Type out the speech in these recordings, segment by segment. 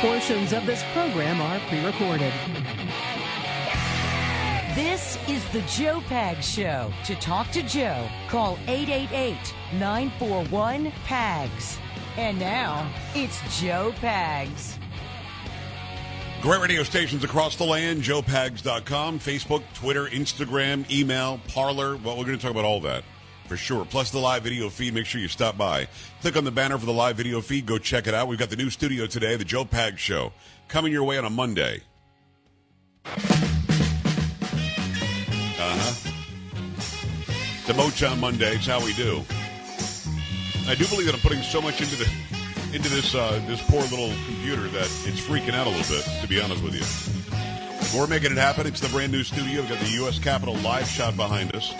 Portions of this program are pre-recorded. This is the Joe Pags Show. To talk to Joe, call 888-941-PAGS. And now, it's Joe Pags. Great radio stations across the land, joepags.com, Facebook, Twitter, Instagram, email, Parler. Well, we're going to talk about all that for sure. Plus the live video feed. Make sure you stop by. Click on the banner for the live video feed. Go check it out. We've got the new studio today, the Joe Pags Show, coming your way on a Monday. The Mocha Monday. It's how we do. I do believe that I'm putting so much into this poor little computer that it's freaking out a little bit, to be honest with you. We're making it happen. It's the brand new studio. We've got the U.S. Capitol live shot behind us.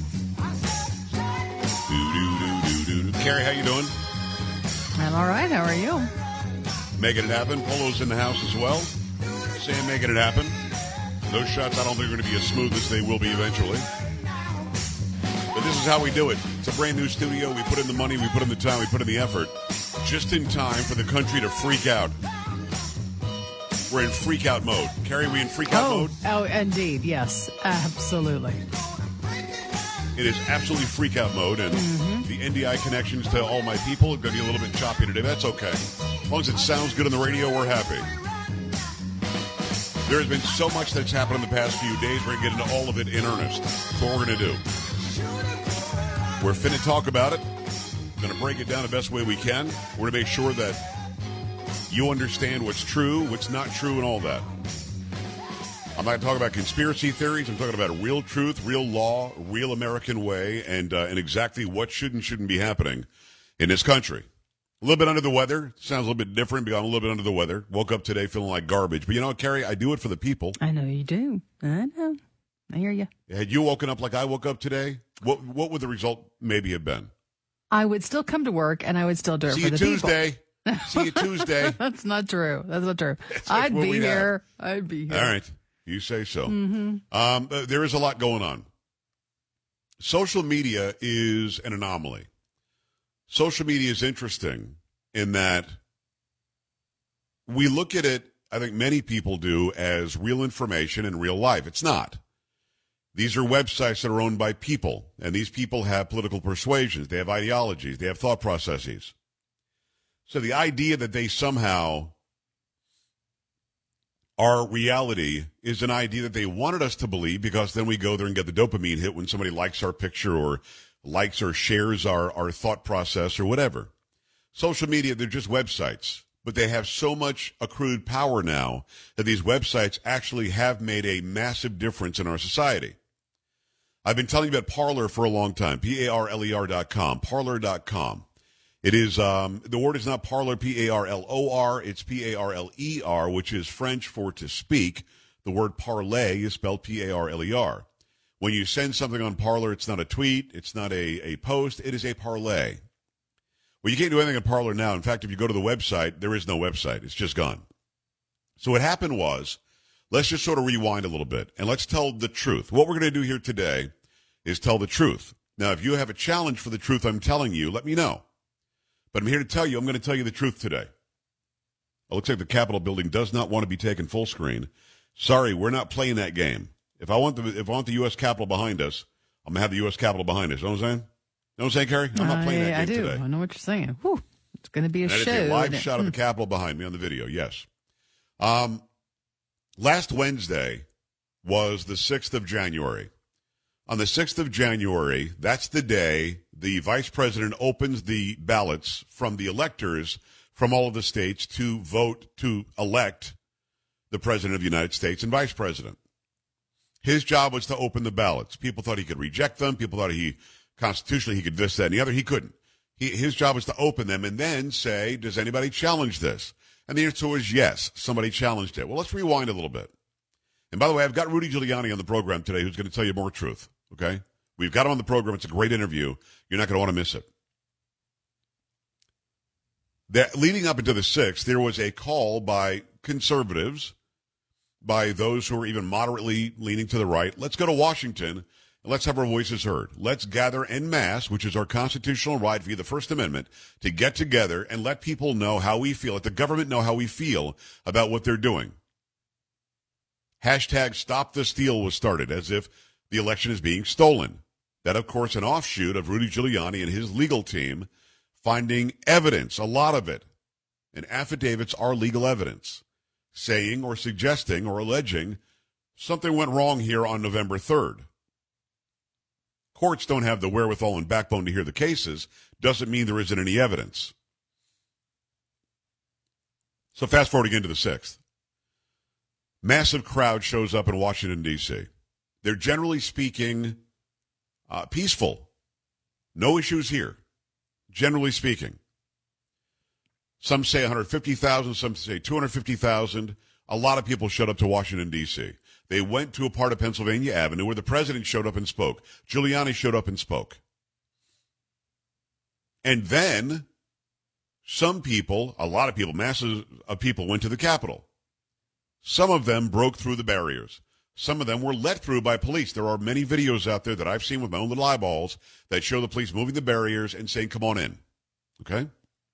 Carrie, how you doing? I'm all right. How are you? Making it happen. Polo's in the house as well. Sam making it happen. Those shots I don't think are going to be as smooth as they will be eventually. But this is how we do it. It's a brand new studio. We put in the money, we put in the time, we put in the effort. Just in time for the country to freak out. We're in freak out mode. Carrie, we in freak out mode? Oh, indeed. Yes, absolutely. It is absolutely freak out mode, and the NDI connections to all my people are going to be a little bit choppy today. That's okay. As long as it sounds good on the radio, we're happy. There has been so much that's happened in the past few days. We're going to get into all of it in earnest. That's what we're going to do. We're finna talk about it. Going to break it down the best way we can. We're going to make sure that you understand what's true, what's not true, and all that. I'm not going to talk about conspiracy theories. I'm talking about real truth, real law, real American way, and exactly what should and shouldn't be happening in this country. A little bit under the weather. Sounds a little bit different, but I'm a little bit under the weather. Woke up today feeling like garbage. But you know what, Carrie? I do it for the people. I know you do. I know. I hear you. Had you woken up like I woke up today, what would the result maybe have been? I would still come to work, and I would still do it See for you the Tuesday. people. See you Tuesday. That's not true. That's not true. Like I'd be here. I'd be here. All right. You say so. There is a lot going on. Social media is an anomaly. Social media is interesting in that we look at it, I think many people do, as real information in real life. It's not. These are websites that are owned by people, and these people have political persuasions. They have ideologies. They have thought processes. So the idea that they somehow are reality is an idea that they wanted us to believe, because then we go there and get the dopamine hit when somebody likes our picture or likes or shares our thought process or whatever. Social media, they're just websites, but they have so much accrued power now that these websites actually have made a massive difference in our society. I've been telling you about Parler for a long time, Parler.com, Parler.com. It is, the word is not Parler, P-A-R-L-O-R, it's P-A-R-L-E-R, which is French for to speak. The word parlay is spelled P-A-R-L-E-R. When you send something on Parler, it's not a tweet, it's not a post, it is a parlay. Well, you can't do anything on Parler now. In fact, if you go to the website, there is no website. It's just gone. So what happened was, let's just sort of rewind a little bit, and let's tell the truth. What we're going to do here today is tell the truth. Now, if you have a challenge for the truth I'm telling you, let me know. But I'm here to tell you, I'm going to tell you the truth today. It looks like the Capitol building does not want to be taken full screen. Sorry, we're not playing that game. If I want the U.S. Capitol behind us, I'm going to have the U.S. Capitol behind us. You know what I'm saying? You know what I'm saying, Carrie? I'm not playing that game today. I know what you're saying. Whew. It's going to be a show. That is a live shot of the Capitol behind me on the video, yes. Last Wednesday was the 6th of January. On the 6th of January, that's the day the vice president opens the ballots from the electors from all of the states to vote to elect the president of the United States and vice president. His job was to open the ballots. People thought he could reject them. People thought constitutionally he could this, that, and the other. He couldn't. His job was to open them and then say, does anybody challenge this? And the answer was yes, somebody challenged it. Well, let's rewind a little bit. And by the way, I've got Rudy Giuliani on the program today who's going to tell you more truth, okay? We've got him on the program. It's a great interview. You're not going to want to miss it. Leading up into the 6th, there was a call by conservatives, by those who are even moderately leaning to the right. Let's go to Washington and let's have our voices heard. Let's gather en masse, which is our constitutional right via the First Amendment, to get together and let people know how we feel, let the government know how we feel about what they're doing. Hashtag Stop the Steal was started as if the election is being stolen. That, of course, an offshoot of Rudy Giuliani and his legal team finding evidence, a lot of it. And affidavits are legal evidence, saying or suggesting or alleging something went wrong here on November 3rd. Courts don't have the wherewithal and backbone to hear the cases. Doesn't mean there isn't any evidence. So fast forward again to the 6th. Massive crowd shows up in Washington, D.C. They're generally speaking peaceful. No issues here, generally speaking. Some say 150,000, some say 250,000. A lot of people showed up to Washington, D.C. They went to a part of Pennsylvania Avenue where the president showed up and spoke. Giuliani showed up and spoke. And then some people, a lot of people, masses of people went to the Capitol. Some of them broke through the barriers. Some of them were let through by police. There are many videos out there that I've seen with my own little eyeballs that show the police moving the barriers and saying, come on in. Okay?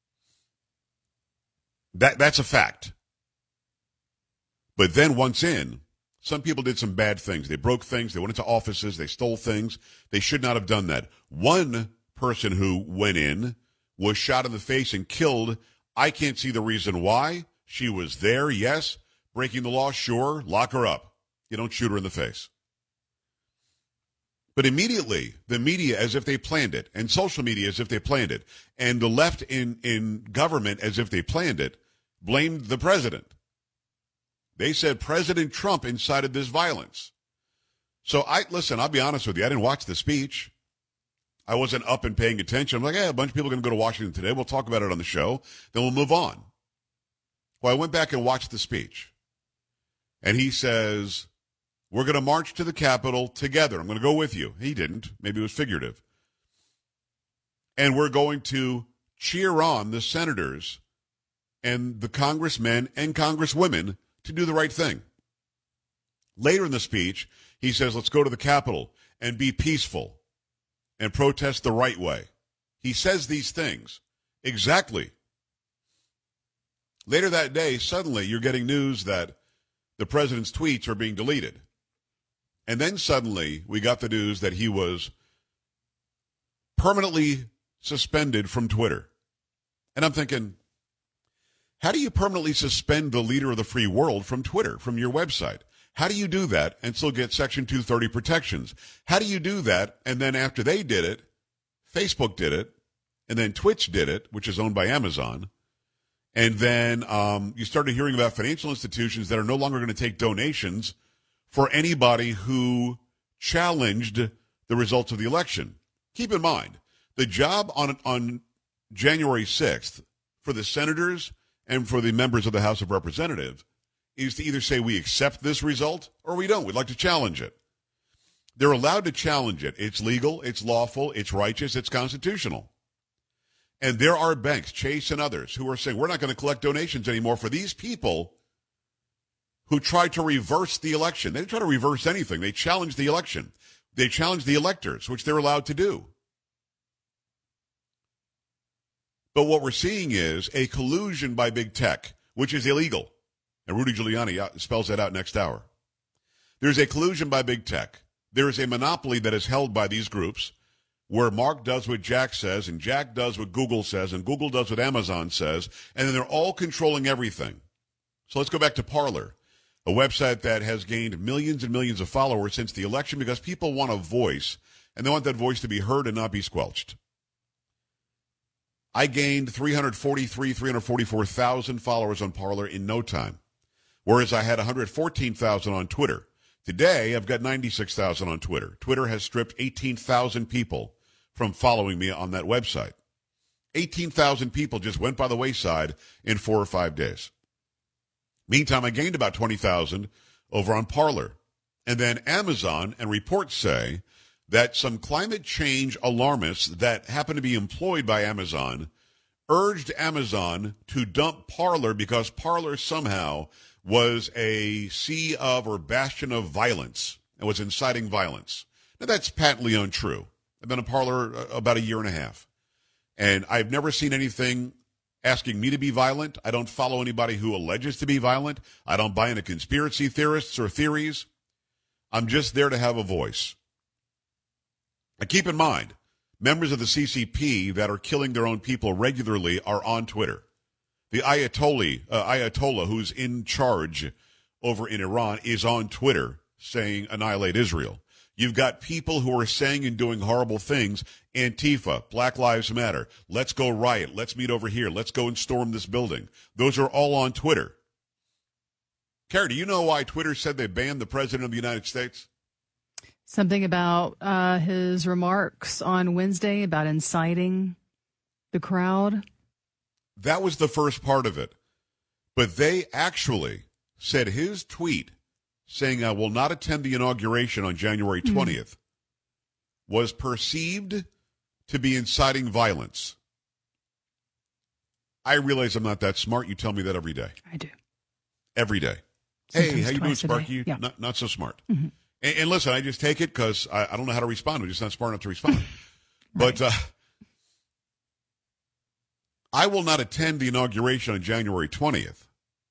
That's a fact. But then once in, some people did some bad things. They broke things. They went into offices. They stole things. They should not have done that. One person who went in was shot in the face and killed. I can't see the reason why. She was there, yes. Breaking the law, sure. Lock her up. You don't shoot her in the face. But immediately, the media, as if they planned it, and social media as if they planned it, and the left in government as if they planned it, blamed the president. They said President Trump incited this violence. So I'll be honest with you. I didn't watch the speech. I wasn't up and paying attention. I'm like, a bunch of people are going to go to Washington today. We'll talk about it on the show. Then we'll move on. Well, I went back and watched the speech. And he says, we're going to march to the Capitol together. I'm going to go with you. He didn't. Maybe it was figurative. And we're going to cheer on the senators and the congressmen and congresswomen to do the right thing. Later in the speech, he says, let's go to the Capitol and be peaceful and protest the right way. He says these things. Exactly. Later that day, suddenly you're getting news that the president's tweets are being deleted. And then suddenly we got the news that he was permanently suspended from Twitter. And I'm thinking, how do you permanently suspend the leader of the free world from Twitter, from your website? How do you do that and still get Section 230 protections? How do you do that, and then after they did it, Facebook did it, and then Twitch did it, which is owned by Amazon, and then you started hearing about financial institutions that are no longer going to take donations for anybody who challenged the results of the election. Keep in mind, the job on January 6th for the senators and for the members of the House of Representatives is to either say we accept this result or we don't. We'd like to challenge it. They're allowed to challenge it. It's legal, it's lawful, it's righteous, it's constitutional. And there are banks, Chase and others, who are saying we're not going to collect donations anymore for these people who tried to reverse the election. They didn't try to reverse anything. They challenged the election. They challenged the electors, which they're allowed to do. But what we're seeing is a collusion by big tech, which is illegal. And Rudy Giuliani spells that out next hour. There's a collusion by big tech. There is a monopoly that is held by these groups where Mark does what Jack says, and Jack does what Google says, and Google does what Amazon says, and then they're all controlling everything. So let's go back to Parler, a website that has gained millions and millions of followers since the election because people want a voice, and they want that voice to be heard and not be squelched. I gained 344,000 followers on Parler in no time, whereas I had 114,000 on Twitter. Today, I've got 96,000 on Twitter. Twitter has stripped 18,000 people from following me on that website. 18,000 people just went by the wayside in 4 or 5 days. Meantime, I gained about 20,000 over on Parler. And then Amazon and reports say that some climate change alarmists that happen to be employed by Amazon urged Amazon to dump Parler because Parler somehow was a sea of or bastion of violence and was inciting violence. Now, that's patently untrue. I've been a Parler about a year and a half, and I've never seen anything asking me to be violent. I don't follow anybody who alleges to be violent. I don't buy into conspiracy theorists or theories. I'm just there to have a voice. Now, keep in mind, members of the CCP that are killing their own people regularly are on Twitter. The Ayatollah who's in charge over in Iran is on Twitter saying annihilate Israel. You've got people who are saying and doing horrible things. Antifa, Black Lives Matter, let's go riot, let's meet over here, let's go and storm this building. Those are all on Twitter. Carrie, do you know why Twitter said they banned the President of the United States? Something about his remarks on Wednesday about inciting the crowd. That was the first part of it. But they actually said his tweet saying I will not attend the inauguration on January 20th was perceived to be inciting violence. I realize I'm not that smart. You tell me that every day. I do. Every day. Sometimes hey, how you doing, twice a day. Sparky? Yeah. Not so smart. And listen, I just take it because I don't know how to respond. I'm just not smart enough to respond. But I will not attend the inauguration on January 20th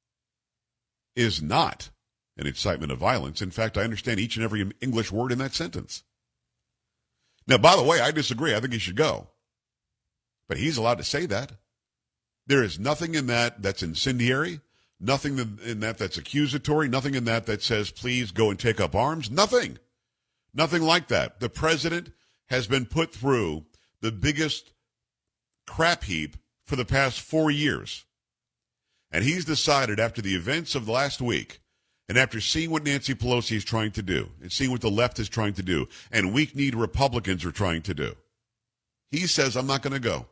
is not an incitement of violence. In fact, I understand each and every English word in that sentence. Now, by the way, I disagree. I think he should go. But he's allowed to say that. There is nothing in that that's incendiary, nothing in that that's accusatory, nothing in that that says, please go and take up arms. Nothing. Nothing like that. The president has been put through the biggest crap heap for the past 4 years. And he's decided after the events of the last week, and after seeing what Nancy Pelosi is trying to do, and seeing what the left is trying to do, and weak-kneed Republicans are trying to do, he says, I'm not going to go.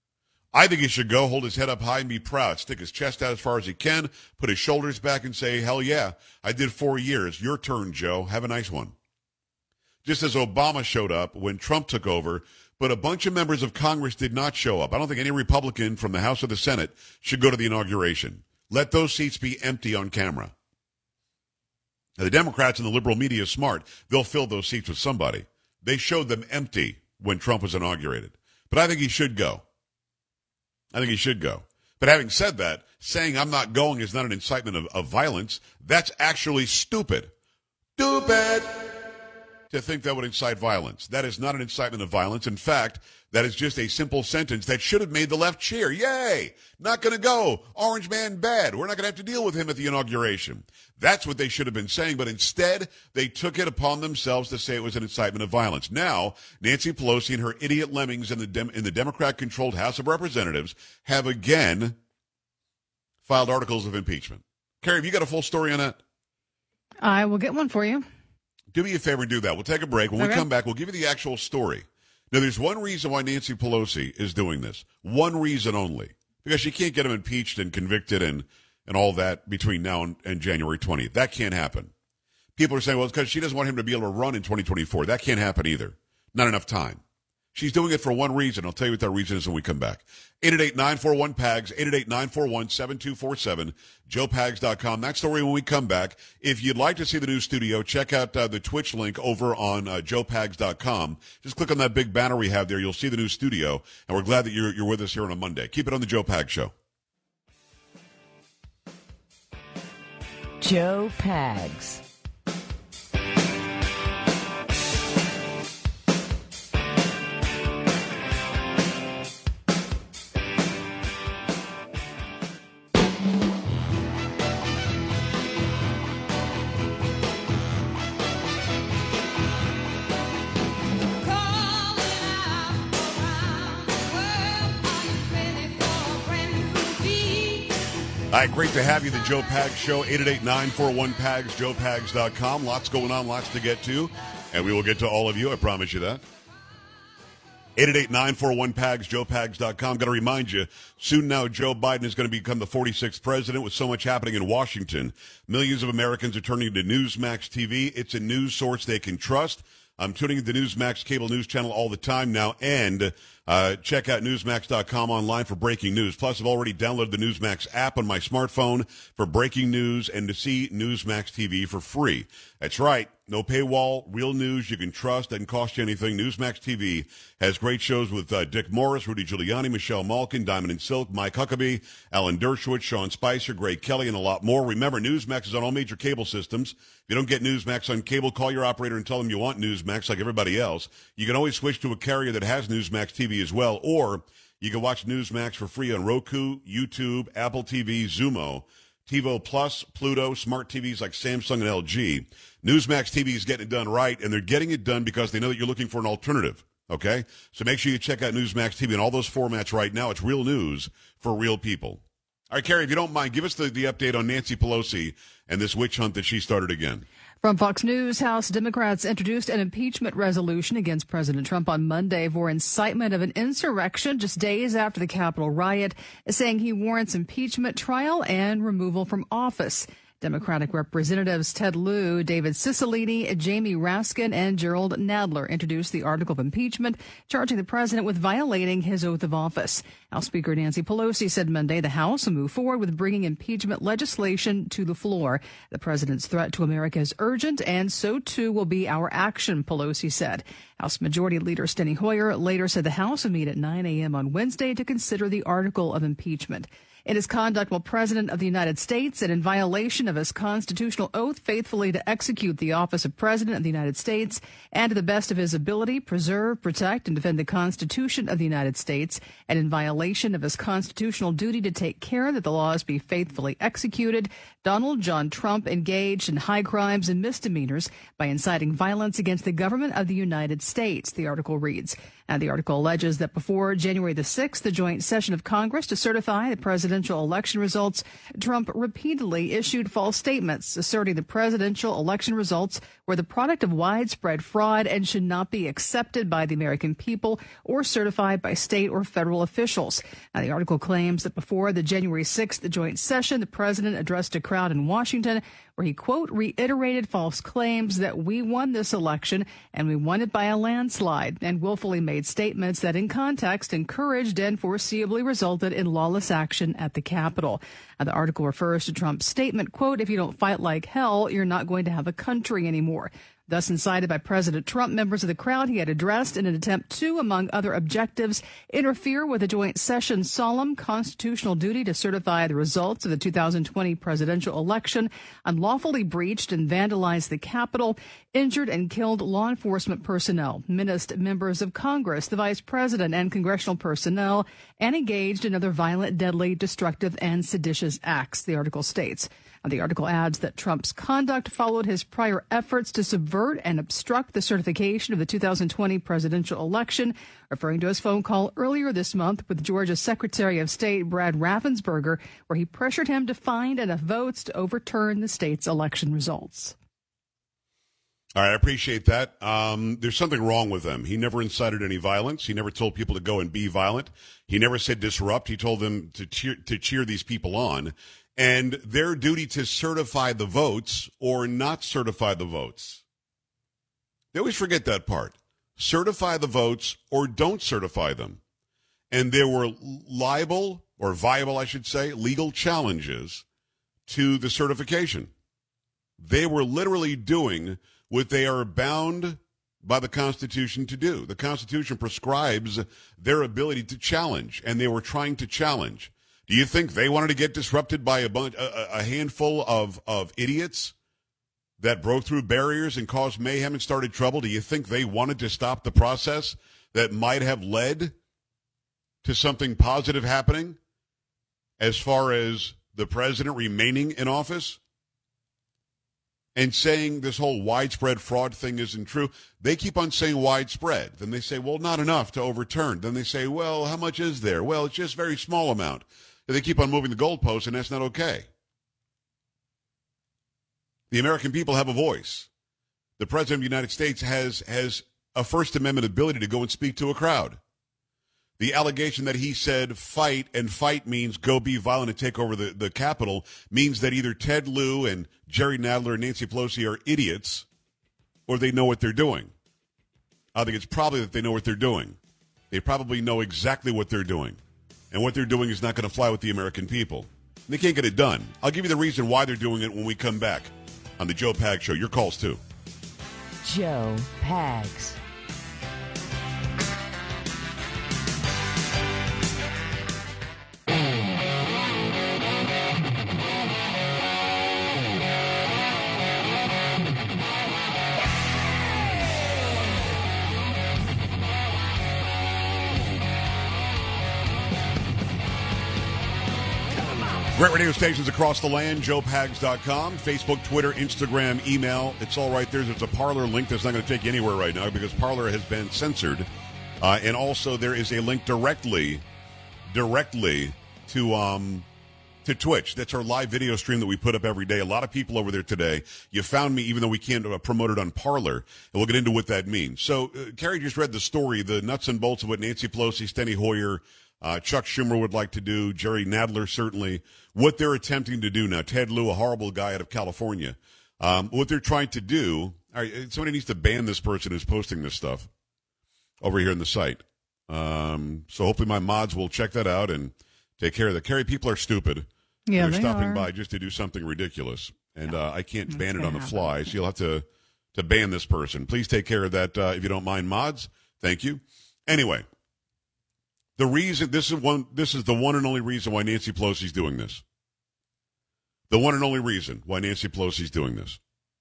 I think he should go, hold his head up high and be proud, stick his chest out as far as he can, put his shoulders back and say, hell yeah, I did 4 years. Your turn, Joe. Have a nice one. Just as Obama showed up when Trump took over, but a bunch of members of Congress did not show up. I don't think any Republican from the House or the Senate should go to the inauguration. Let those seats be empty on camera. Now, the Democrats and the liberal media are smart. They'll fill those seats with somebody. They showed them empty when Trump was inaugurated. But I think he should go. I think he should go. But having said that, saying I'm not going is not an incitement of violence. That's actually stupid. Stupid to think that would incite violence. That is not an incitement of violence. In fact, that is just a simple sentence that should have made the left cheer. Yay! Not going to go. Orange man bad. We're not going to have to deal with him at the inauguration. That's what they should have been saying, but instead they took it upon themselves to say it was an incitement of violence. Now, Nancy Pelosi and her idiot lemmings in the Democrat-controlled House of Representatives have again filed articles of impeachment. Carrie, have you got a full story on that? I will get one for you. Do me a favor and do that. We'll take a break. When we come back, we'll give you the actual story. Now, there's one reason why Nancy Pelosi is doing this. One reason only. Because she can't get him impeached and convicted and all that between now and January 20th. That can't happen. People are saying, well, it's because she doesn't want him to be able to run in 2024. That can't happen either. Not enough time. She's doing it for one reason. I'll tell you what that reason is when we come back. 888-941-PAGS, 888-941-7247, joepags.com. That story when we come back. If you'd like to see the new studio, check out the Twitch link over on joepags.com. Just click on that big banner we have there. You'll see the new studio, and we're glad that you're with us here on a Monday. Keep it on the Joe Pags Show. Joe Pags. All right, great to have you, the Joe Pags Show, 888-941-PAGS, joepags.com. Lots going on, lots to get to, and we will get to all of you, I promise you that. 888-941-PAGS, joepags.com. Got to remind you, soon now Joe Biden is going to become the 46th president with so much happening in Washington. Millions of Americans are turning to Newsmax TV. It's a news source they can trust. I'm tuning into Newsmax cable news channel all the time now, and Check out Newsmax.com online for breaking news. Plus, I've already downloaded the Newsmax app on my smartphone for breaking news and to see Newsmax TV for free. That's right. No paywall, real news you can trust, doesn't cost you anything. Newsmax TV has great shows with Dick Morris, Rudy Giuliani, Michelle Malkin, Diamond and Silk, Mike Huckabee, Alan Dershowitz, Sean Spicer, Greg Kelly, and a lot more. Remember, Newsmax is on all major cable systems. If you don't get Newsmax on cable, call your operator and tell them you want Newsmax like everybody else. You can always switch to a carrier that has Newsmax TV as well, or you can watch Newsmax for free on Roku, YouTube, Apple TV, Xumo, TiVo Plus, Pluto, smart TVs like Samsung and LG. Newsmax TV is getting it done right, and they're getting it done because they know that you're looking for an alternative, okay? So make sure you check out Newsmax TV in all those formats right now. It's real news for real people. All right, Carrie, if you don't mind, give us the update on Nancy Pelosi and this witch hunt that she started again. From Fox News, House Democrats introduced an impeachment resolution against President Trump on Monday for incitement of an insurrection just days after the Capitol riot, saying he warrants impeachment, trial, and removal from office. Democratic Representatives Ted Lieu, David Cicilline, Jamie Raskin, and Gerald Nadler introduced the article of impeachment, charging the president with violating his oath of office. House Speaker Nancy Pelosi said Monday the House will move forward with bringing impeachment legislation to the floor. The president's threat to America is urgent, and so too will be our action, Pelosi said. House Majority Leader Steny Hoyer later said the House will meet at 9 a.m. on Wednesday to consider the article of impeachment. In his conduct while President of the United States and in violation of his constitutional oath faithfully to execute the office of President of the United States and to the best of his ability preserve, protect, and defend the Constitution of the United States, and in violation of his constitutional duty to take care that the laws be faithfully executed, Donald John Trump engaged in high crimes and misdemeanors by inciting violence against the government of the United States, the article reads. And the article alleges that before January the 6th, the joint session of Congress to certify the presidential election results, Trump repeatedly issued false statements asserting the presidential election results were the product of widespread fraud and should not be accepted by the American people or certified by state or federal officials. Now, the article claims that before the January 6th joint session, the president addressed a crowd in Washington where he, quote, reiterated false claims that we won this election and we won it by a landslide, and willfully made statements that in context encouraged and foreseeably resulted in lawless action at the Capitol. The article refers to Trump's statement, quote, if you don't fight like hell, you're not going to have a country anymore. Thus incited by President Trump, members of the crowd he had addressed in an attempt to, among other objectives, interfere with the joint session's solemn constitutional duty to certify the results of the 2020 presidential election, unlawfully breached and vandalized the Capitol, injured and killed law enforcement personnel, menaced members of Congress, the vice president, and congressional personnel, and engaged in other violent, deadly, destructive, and seditious acts, the article states. The article adds that Trump's conduct followed his prior efforts to subvert and obstruct the certification of the 2020 presidential election, referring to his phone call earlier this month with Georgia's Secretary of State Brad Raffensperger, where he pressured him to find enough votes to overturn the state's election results. All right, I appreciate that. There's something wrong with them. He never incited any violence. He never told people to go and be violent. He never said disrupt. He told them to cheer these people on. And their duty to certify the votes or not certify the votes. They always forget that part. Certify the votes or don't certify them. And there were viable, I should say, legal challenges to the certification. They were literally doing what they are bound by the Constitution to do. The Constitution prescribes their ability to challenge, and they were trying to challenge. Do you think they wanted to get disrupted by a handful of idiots that broke through barriers and caused mayhem and started trouble? Do you think they wanted to stop the process that might have led to something positive happening as far as the president remaining in office? And saying this whole widespread fraud thing isn't true. They keep on saying widespread. Then they say, well, not enough to overturn. Then they say, well, how much is there? Well, it's just a very small amount. They keep on moving the goalposts, and that's not okay. The American people have a voice. The President of the United States has a First Amendment ability to go and speak to a crowd. The allegation that he said fight, and fight means go be violent and take over the Capitol, means that either Ted Lieu and Jerry Nadler and Nancy Pelosi are idiots or they know what they're doing. I think it's probably that they know what they're doing. They probably know exactly what they're doing. And what they're doing is not going to fly with the American people. And they can't get it done. I'll give you the reason why they're doing it when we come back on the Joe Pags Show. Your calls, too. Joe Pags. Great radio stations across the land, joepags.com, Facebook, Twitter, Instagram, email. It's all right there. There's a Parler link that's not going to take you anywhere right now because Parler has been censored. And also there is a link directly to Twitch. That's our live video stream that we put up every day. A lot of people over there today. You found me even though we can't promote it on Parler. And we'll get into what that means. So Carrie just read the story, the nuts and bolts of what Nancy Pelosi, Steny Hoyer, Chuck Schumer would like to do, Jerry Nadler certainly, what they're attempting to do now. Ted Lieu, a horrible guy out of California. What they're trying to do, all right, somebody needs to ban this person who's posting this stuff over here in the site. So hopefully my mods will check that out and take care of that. Carrie, people are stupid. Yeah, they're stopping are. by just to do something ridiculous. And I can't ban it on the fly, so you'll have to ban this person. Please take care of that if you don't mind, mods. Thank you. Anyway. The reason this is the one and only reason why Nancy Pelosi's doing this. The one and only reason why Nancy Pelosi's doing this.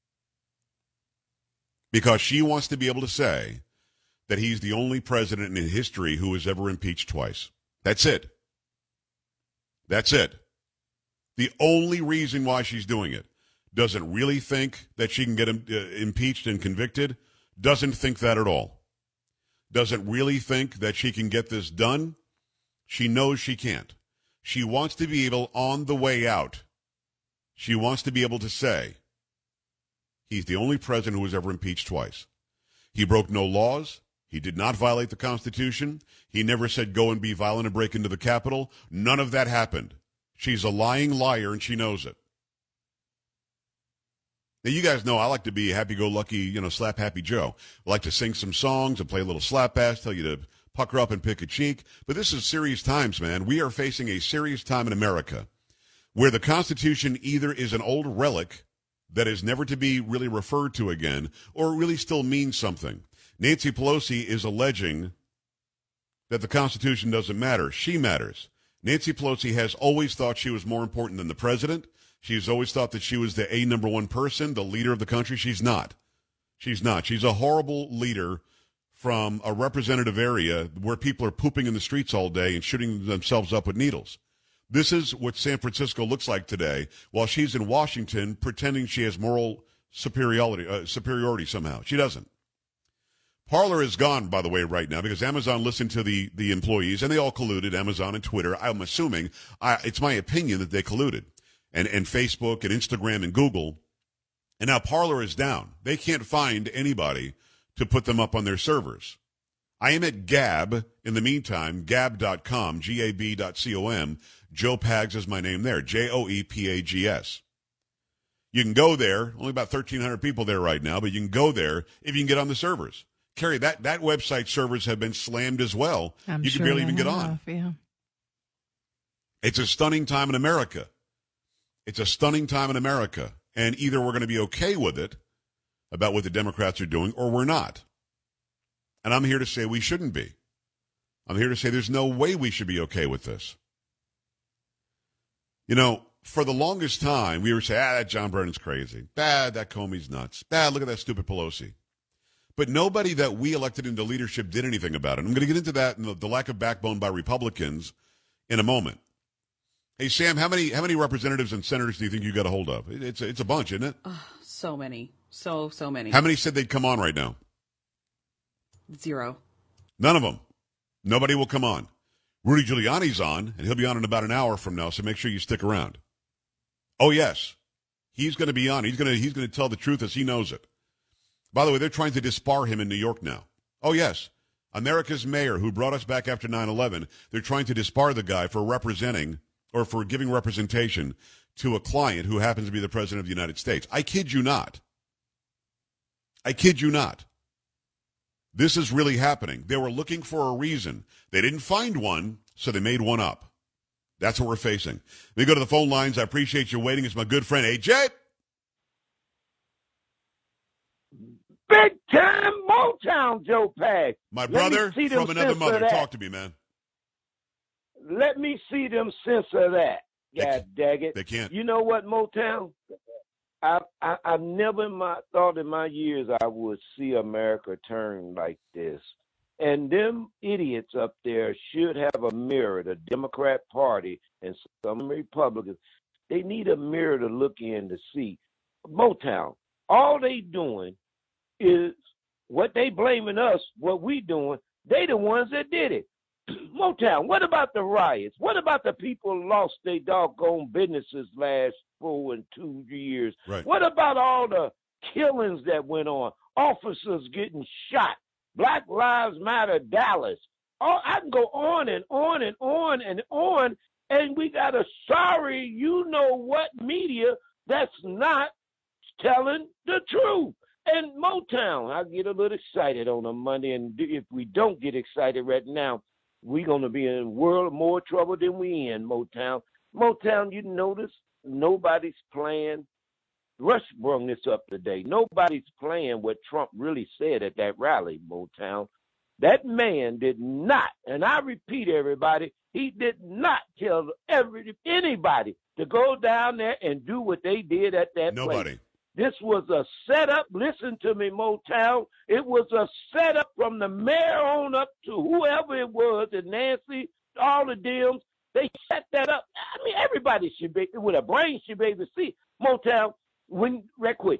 Because she wants to be able to say that he's the only president in history who was ever impeached twice. That's it. That's it. The only reason why she's doing it. Doesn't really think that she can get him impeached and convicted. Doesn't think that at all. Doesn't really think that she can get this done. She knows she can't. She wants to be able, on the way out, she wants to be able to say, he's the only president who was ever impeached twice. He broke no laws. He did not violate the Constitution. He never said go and be violent and break into the Capitol. None of that happened. She's a lying liar, and she knows it. Now, you guys know I like to be happy-go-lucky, slap happy Joe. I like to sing some songs and play a little slap bass, tell you to pucker up and pick a cheek. But this is serious times, man. We are facing a serious time in America where the Constitution either is an old relic that is never to be really referred to again or really still means something. Nancy Pelosi is alleging that the Constitution doesn't matter. She matters. Nancy Pelosi has always thought she was more important than the president. She's always thought that she was the number one person, the leader of the country. She's not. She's not. She's a horrible leader from a representative area where people are pooping in the streets all day and shooting themselves up with needles. This is what San Francisco looks like today while she's in Washington pretending she has moral superiority somehow. She doesn't. Parler is gone, by the way, right now because Amazon listened to the employees, and they all colluded, Amazon and Twitter. I'm assuming, it's my opinion that they colluded. And Facebook and Instagram and Google. And now Parler is down. They can't find anybody to put them up on their servers. I am at Gab in the meantime, gab.com, Gab.com. Joe Pags is my name there, Joepags. You can go there, only about 1,300 people there right now, but you can go there if you can get on the servers. Carrie, that website servers have been slammed as well. I'm you sure can barely they even get have, on. Yeah. It's a stunning time in America. It's a stunning time in America, and either we're going to be okay with it about what the Democrats are doing, or we're not. And I'm here to say we shouldn't be. I'm here to say there's no way we should be okay with this. For the longest time, we were saying, that John Brennan's crazy. Bad, that Comey's nuts. Bad, look at that stupid Pelosi. But nobody that we elected into leadership did anything about it. I'm going to get into that and the lack of backbone by Republicans in a moment. Hey, Sam, how many representatives and senators do you think you got a hold of? It's a bunch, isn't it? So many. So many. How many said they'd come on right now? 0. None of them. Nobody will come on. Rudy Giuliani's on, and he'll be on in about an hour from now, so make sure you stick around. Oh, yes. He's going to be on. He's going to tell the truth as he knows it. By the way, they're trying to disbar him in New York now. Oh, yes. America's mayor who brought us back after 9/11, they're trying to disbar the guy for representing or for giving representation to a client who happens to be the president of the United States. I kid you not. I kid you not. This is really happening. They were looking for a reason. They didn't find one, so they made one up. That's what we're facing. We go to the phone lines. I appreciate you waiting. It's my good friend, AJ. Big time Motown, Joe Pags. My brother from another mother. Talk to me, man. Let me see them censor that. God dang it. They can't. You know what, Motown? I've never thought in my years I would see America turn like this. And them idiots up there should have a mirror, the Democrat Party and some Republicans. They need a mirror to look in to see. Motown, all they doing is what they blaming us, what we doing, they the ones that did it. Motown, what about the riots? What about the people who lost their doggone businesses last 4 and 2 years? Right. What about all the killings that went on? Officers getting shot. Black Lives Matter Dallas. Oh, I can go on and on and on and on. And we got a sorry, you know what media that's not telling the truth. And Motown, I get a little excited on a Monday. And if we don't get excited right now, we're going to be in a world of more trouble than we in, Motown. Motown, you notice nobody's playing. Rush brung this up today. Nobody's playing what Trump really said at that rally, Motown. That man did not, and I repeat, everybody, he did not tell anybody to go down there and do what they did at that Nobody. place. This was a setup. Listen to me, Motown. It was a setup from the mayor on up to whoever it was, and Nancy, all the Dems. They set that up. I mean, everybody should be, with a brain, should be able to see. Motown, when, right quick,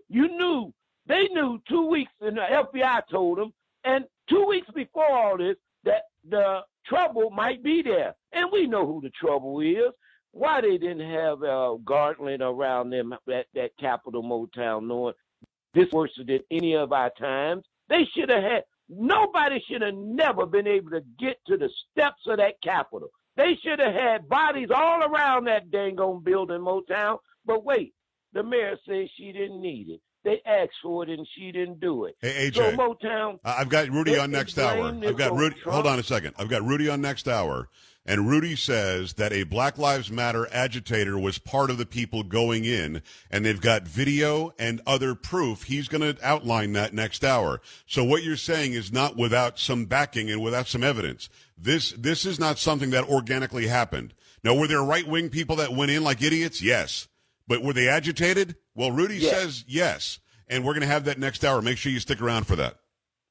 they knew 2 weeks, and the FBI told them, and 2 weeks before all this, that the trouble might be there. And we know who the trouble is. Why they didn't have Gartland around them at that Capitol Motown, knowing this worse than any of our times. They should have had, nobody should have never been able to get to the steps of that Capitol. They should have had bodies all around that dang on building, Motown. But wait, the mayor said she didn't need it. They asked for it and she didn't do it. Hey, AJ. So Motown, I've got Rudy on next hour. I've got Rudy. Hold on a second. I've got Rudy on next hour. And Rudy says that a Black Lives Matter agitator was part of the people going in, and they've got video and other proof. He's going to outline that next hour. So what you're saying is not without some backing and without some evidence. This is not something that organically happened. Now, were there right-wing people that went in like idiots? Yes. But were they agitated? Well, Rudy says yes. And we're going to have that next hour. Make sure you stick around for that.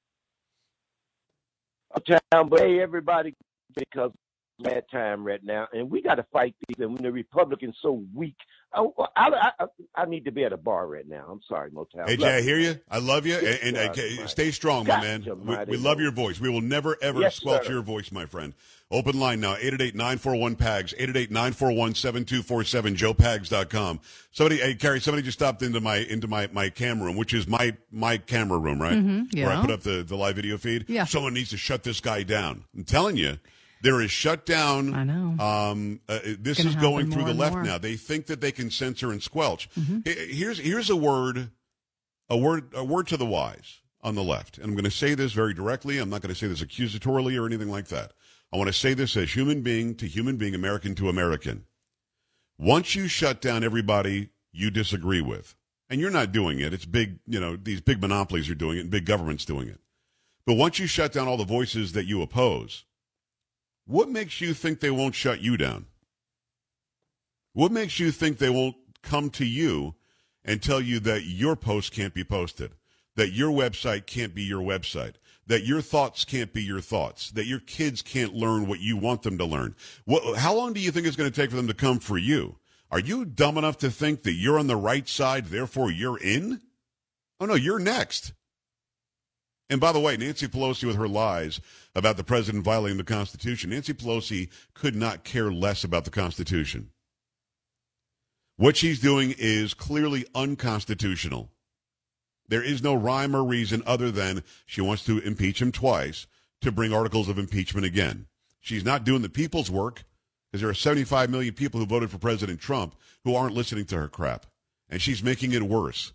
But hey, everybody, because bad time right now, and we got to fight these. And when the Republicans so weak, I need to be at a bar right now. I'm sorry, Motown. AJ, I hear you. I love you, and stay strong, my man. We love your voice. We will never ever squelch your voice, my friend. Open line now, 888-941-PAGS, 888-941-7247, joepags.com. Somebody, Carrie, somebody just stopped into my camera room, which is my camera room, right? Mm-hmm, yeah. Where I put up the live video feed. Yeah. Someone needs to shut this guy down. I'm telling you. There is shutdown. I know. This is going through the left now. They think that they can censor and squelch. Mm-hmm. Here's a word to the wise on the left. And I'm going to say this very directly. I'm not going to say this accusatorily or anything like that. I want to say this as human being to human being, American to American. Once you shut down everybody you disagree with, and you're not doing it, it's big, these big monopolies are doing it and big government's doing it. But once you shut down all the voices that you oppose, what makes you think they won't shut you down? What makes you think they won't come to you and tell you that your post can't be posted, that your website can't be your website, that your thoughts can't be your thoughts, that your kids can't learn what you want them to learn? How long do you think it's going to take for them to come for you? Are you dumb enough to think that you're on the right side, therefore you're in? Oh, no, you're next. And by the way, Nancy Pelosi with her lies about the president violating the Constitution, Nancy Pelosi could not care less about the Constitution. What she's doing is clearly unconstitutional. There is no rhyme or reason other than she wants to impeach him twice to bring articles of impeachment again. She's not doing the people's work because there are 75 million people who voted for President Trump who aren't listening to her crap. And she's making it worse.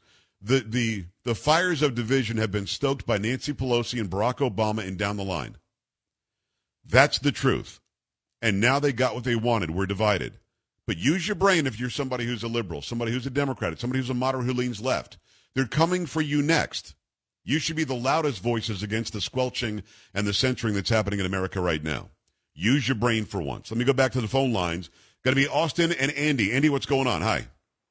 The fires of division have been stoked by Nancy Pelosi and Barack Obama and down the line. That's the truth. And now they got what they wanted. We're divided. But use your brain if you're somebody who's a liberal, somebody who's a Democrat, somebody who's a moderate who leans left. They're coming for you next. You should be the loudest voices against the squelching and the censoring that's happening in America right now. Use your brain for once. Let me go back to the phone lines. Got to be Austin and Andy. Andy, what's going on? Hi.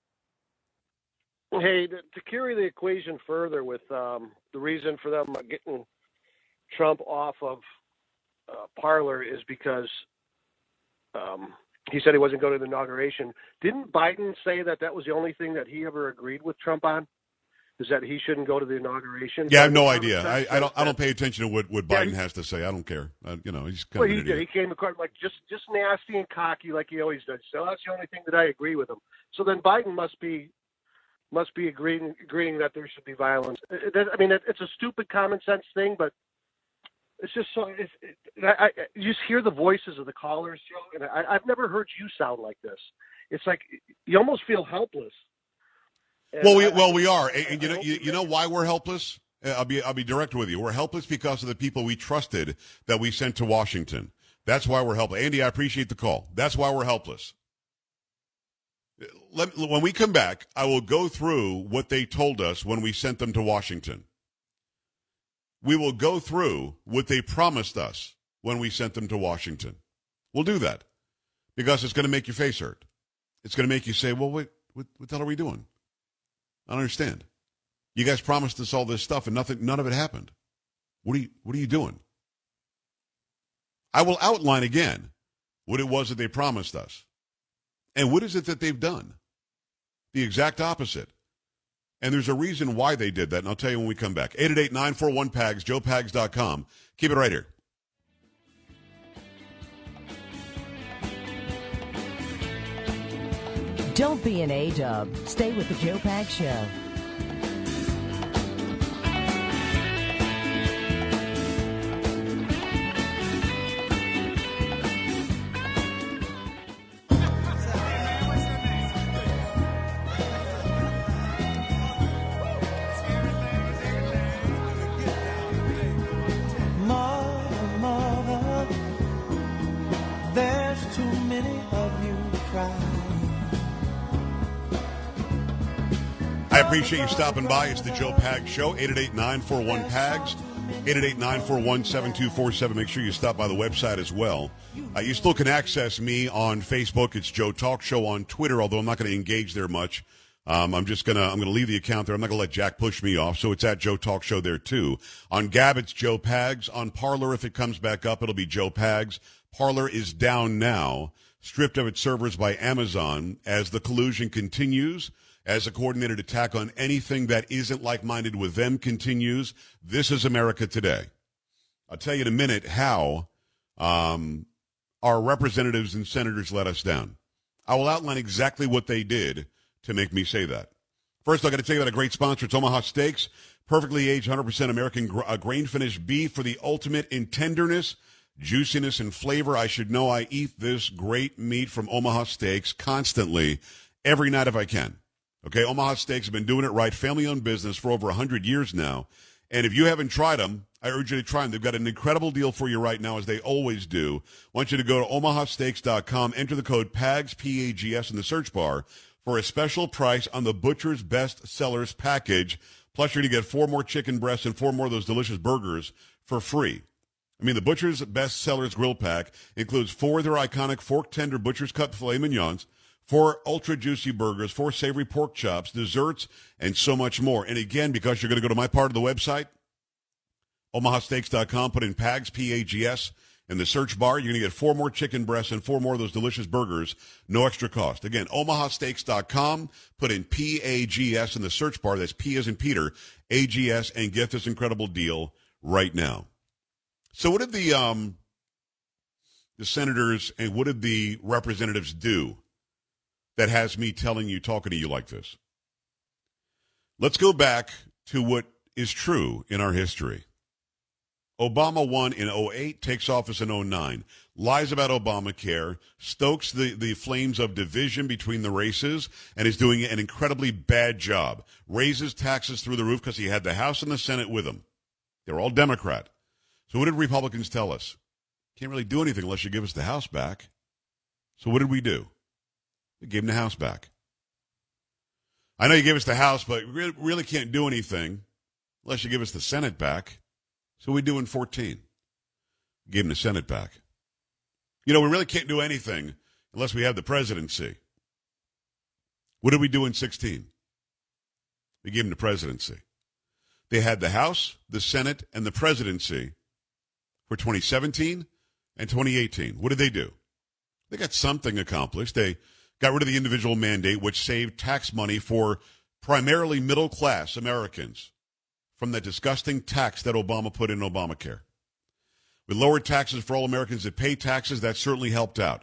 Hey, to carry the equation further with the reason for them getting Trump off of Parler is because he said he wasn't going to the inauguration. Didn't Biden say that was the only thing that he ever agreed with Trump on? Is that he shouldn't go to the inauguration? Yeah, I have no idea. I don't pay attention to what Biden has to say. I don't care. He's kind of an idiot. He came across like just nasty and cocky like he always does. So that's the only thing that I agree with him. So then Biden must be agreeing that there should be violence. It's a stupid common sense thing, but it's just so. You just hear the voices of the callers, Joe, and I've never heard you sound like this. It's like you almost feel helpless. And we are, and you know why we're helpless? I'll be direct with you. We're helpless because of the people we trusted that we sent to Washington. That's why we're helpless. Andy, I appreciate the call. That's why we're helpless. When we come back, I will go through what they told us when we sent them to Washington. We will go through what they promised us when we sent them to Washington. We'll do that because it's going to make your face hurt. It's going to make you say, well, what the hell are we doing? I don't understand. You guys promised us all this stuff and none of it happened. What are you doing? I will outline again what it was that they promised us. And what is it that they've done? The exact opposite. And there's a reason why they did that, and I'll tell you when we come back. 888-941-PAGS, joepags.com. Keep it right here. Don't be an A-dub. Stay with the Joe Pags Show. Mother, there's too many of you crying. I appreciate you stopping by. It's the Joe Pags Show, 888-941-PAGS, 888-941-7247. Make sure you stop by the website as well. You still can access me on Facebook. It's Joe Talk Show on Twitter, although I'm not going to engage there much. I'm going to leave the account there. I'm not going to let Jack push me off, so it's at Joe Talk Show there too. On Gab, it's Joe Pags. On Parler, if it comes back up, it'll be Joe Pags. Parler is down now, stripped of its servers by Amazon as the collusion continues. As a coordinated attack on anything that isn't like-minded with them continues. This is America today. I'll tell you in a minute how our representatives and senators let us down. I will outline exactly what they did to make me say that. First, I've got to tell you about a great sponsor. It's Omaha Steaks, perfectly aged 100% American grain-finished beef for the ultimate in tenderness, juiciness, and flavor. I should know I eat this great meat from Omaha Steaks constantly, every night if I can. Okay, Omaha Steaks have been doing it right, family-owned business for over 100 years now. And if you haven't tried them, I urge you to try them. They've got an incredible deal for you right now, as they always do. I want you to go to omahasteaks.com, enter the code PAGS, P-A-G-S, in the search bar for a special price on the Butcher's Best Sellers package. Plus, you're going to get 4 more chicken breasts and 4 more of those delicious burgers for free. I mean, the Butcher's Best Sellers grill pack includes 4 of their iconic fork-tender Butcher's Cut filet mignons, 4 ultra-juicy burgers, 4 savory pork chops, desserts, and so much more. And again, because you're going to go to my part of the website, omahasteaks.com, put in PAGS, P-A-G-S, in the search bar. You're going to get 4 more chicken breasts and 4 more of those delicious burgers, no extra cost. Again, omahasteaks.com, put in P-A-G-S in the search bar. That's P as in Peter, A-G-S, and get this incredible deal right now. So what did the senators and what did the representatives do that has me talking to you like this? Let's go back to what is true in our history. Obama won in 08, takes office in 09. Lies about Obamacare, stokes the flames of division between the races, and is doing an incredibly bad job. Raises taxes through the roof because he had the House and the Senate with him. They're all Democrat. So what did Republicans tell us? Can't really do anything unless you give us the House back. So what did we do? We gave him the House back. I know you gave us the House, but we really can't do anything unless you give us the Senate back. So we do in 14. Gave him the Senate back. We really can't do anything unless we have the presidency. What did we do in 16? We gave him the presidency. They had the House, the Senate, and the presidency for 2017 and 2018. What did they do? They got something accomplished. They got rid of the individual mandate, which saved tax money for primarily middle-class Americans from that disgusting tax that Obama put in Obamacare. We lowered taxes for all Americans that pay taxes. That certainly helped out.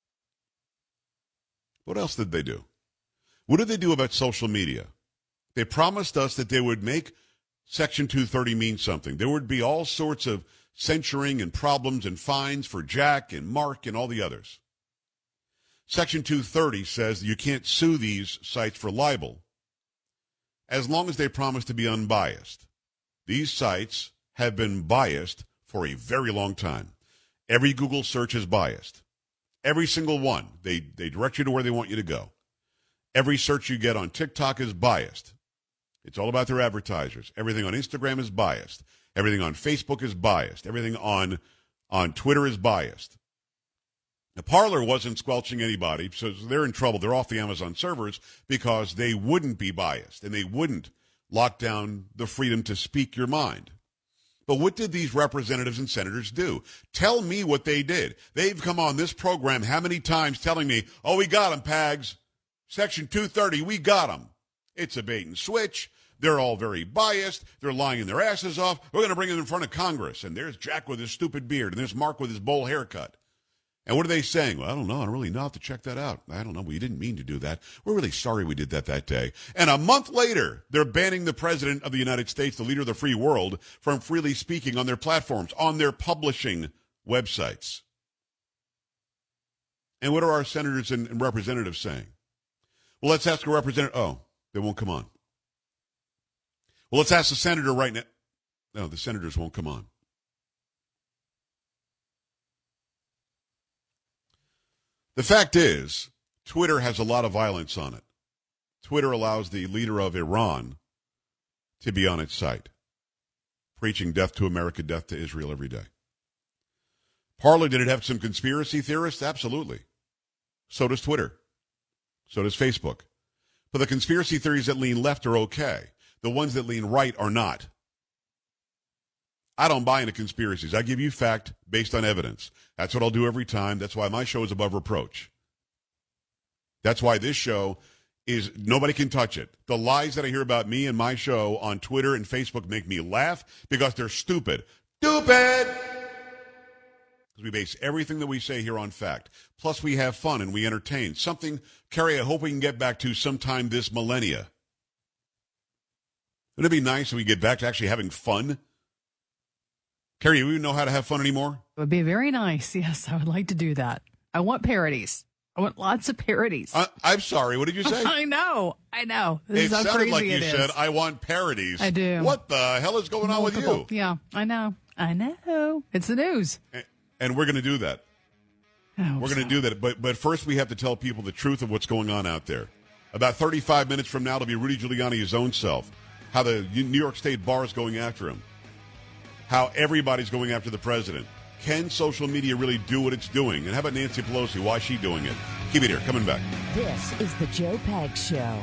What else did they do? What did they do about social media? They promised us that they would make Section 230 mean something. There would be all sorts of censoring and problems and fines for Jack and Mark and all the others. Section 230 says you can't sue these sites for libel as long as they promise to be unbiased. These sites have been biased for a very long time. Every Google search is biased. Every single one. They direct you to where they want you to go. Every search you get on TikTok is biased. It's all about their advertisers. Everything on Instagram is biased. Everything on Facebook is biased. Everything on Twitter is biased. The Parler wasn't squelching anybody, so they're in trouble. They're off the Amazon servers because they wouldn't be biased, and they wouldn't lock down the freedom to speak your mind. But what did these representatives and senators do? Tell me what they did. They've come on this program how many times telling me, oh, we got them, Pags. Section 230, we got them. It's a bait and switch. They're all very biased. They're lying their asses off. We're going to bring them in front of Congress. And there's Jack with his stupid beard, and there's Mark with his bowl haircut. And what are they saying? Well, I don't know. I don't really know how to check that out. I don't know. We didn't mean to do that. We're really sorry we did that day. And a month later, they're banning the president of the United States, the leader of the free world, from freely speaking on their platforms, on their publishing websites. And what are our senators and representatives saying? Well, let's ask a representative. Oh, they won't come on. Well, let's ask the senator right now. No, the senators won't come on. The fact is, Twitter has a lot of violence on it. Twitter allows the leader of Iran to be on its site, preaching death to America, death to Israel every day. Parler, did it have some conspiracy theorists? Absolutely. So does Twitter. So does Facebook. But the conspiracy theories that lean left are okay. The ones that lean right are not. I don't buy into conspiracies. I give you fact based on evidence. That's what I'll do every time. That's why my show is above reproach. That's why this show is, nobody can touch it. The lies that I hear about me and my show on Twitter and Facebook make me laugh because they're stupid. Stupid! Because we base everything that we say here on fact. Plus we have fun and we entertain. Something, Carrie, I hope we can get back to sometime this millennia. Wouldn't it be nice if we get back to actually having fun? Carrie, you even know how to have fun anymore? It would be very nice. Yes, I would like to do that. I want parodies. I want lots of parodies. I'm sorry. What did you say? I know. This is how sounded crazy like you it is. said, I want parodies. I do. What the hell is going on with you? Yeah, I know. It's the news. And we're going to do that. We're going to do that. But first we have to tell people the truth of what's going on out there. About 35 minutes from now, it'll be Rudy Giuliani, his own self. How the New York State bar is going after him. How everybody's going after the president. Can social media really do what it's doing? And how about Nancy Pelosi? Why is she doing it? Keep it here. Coming back. This is the Joe Pags Show.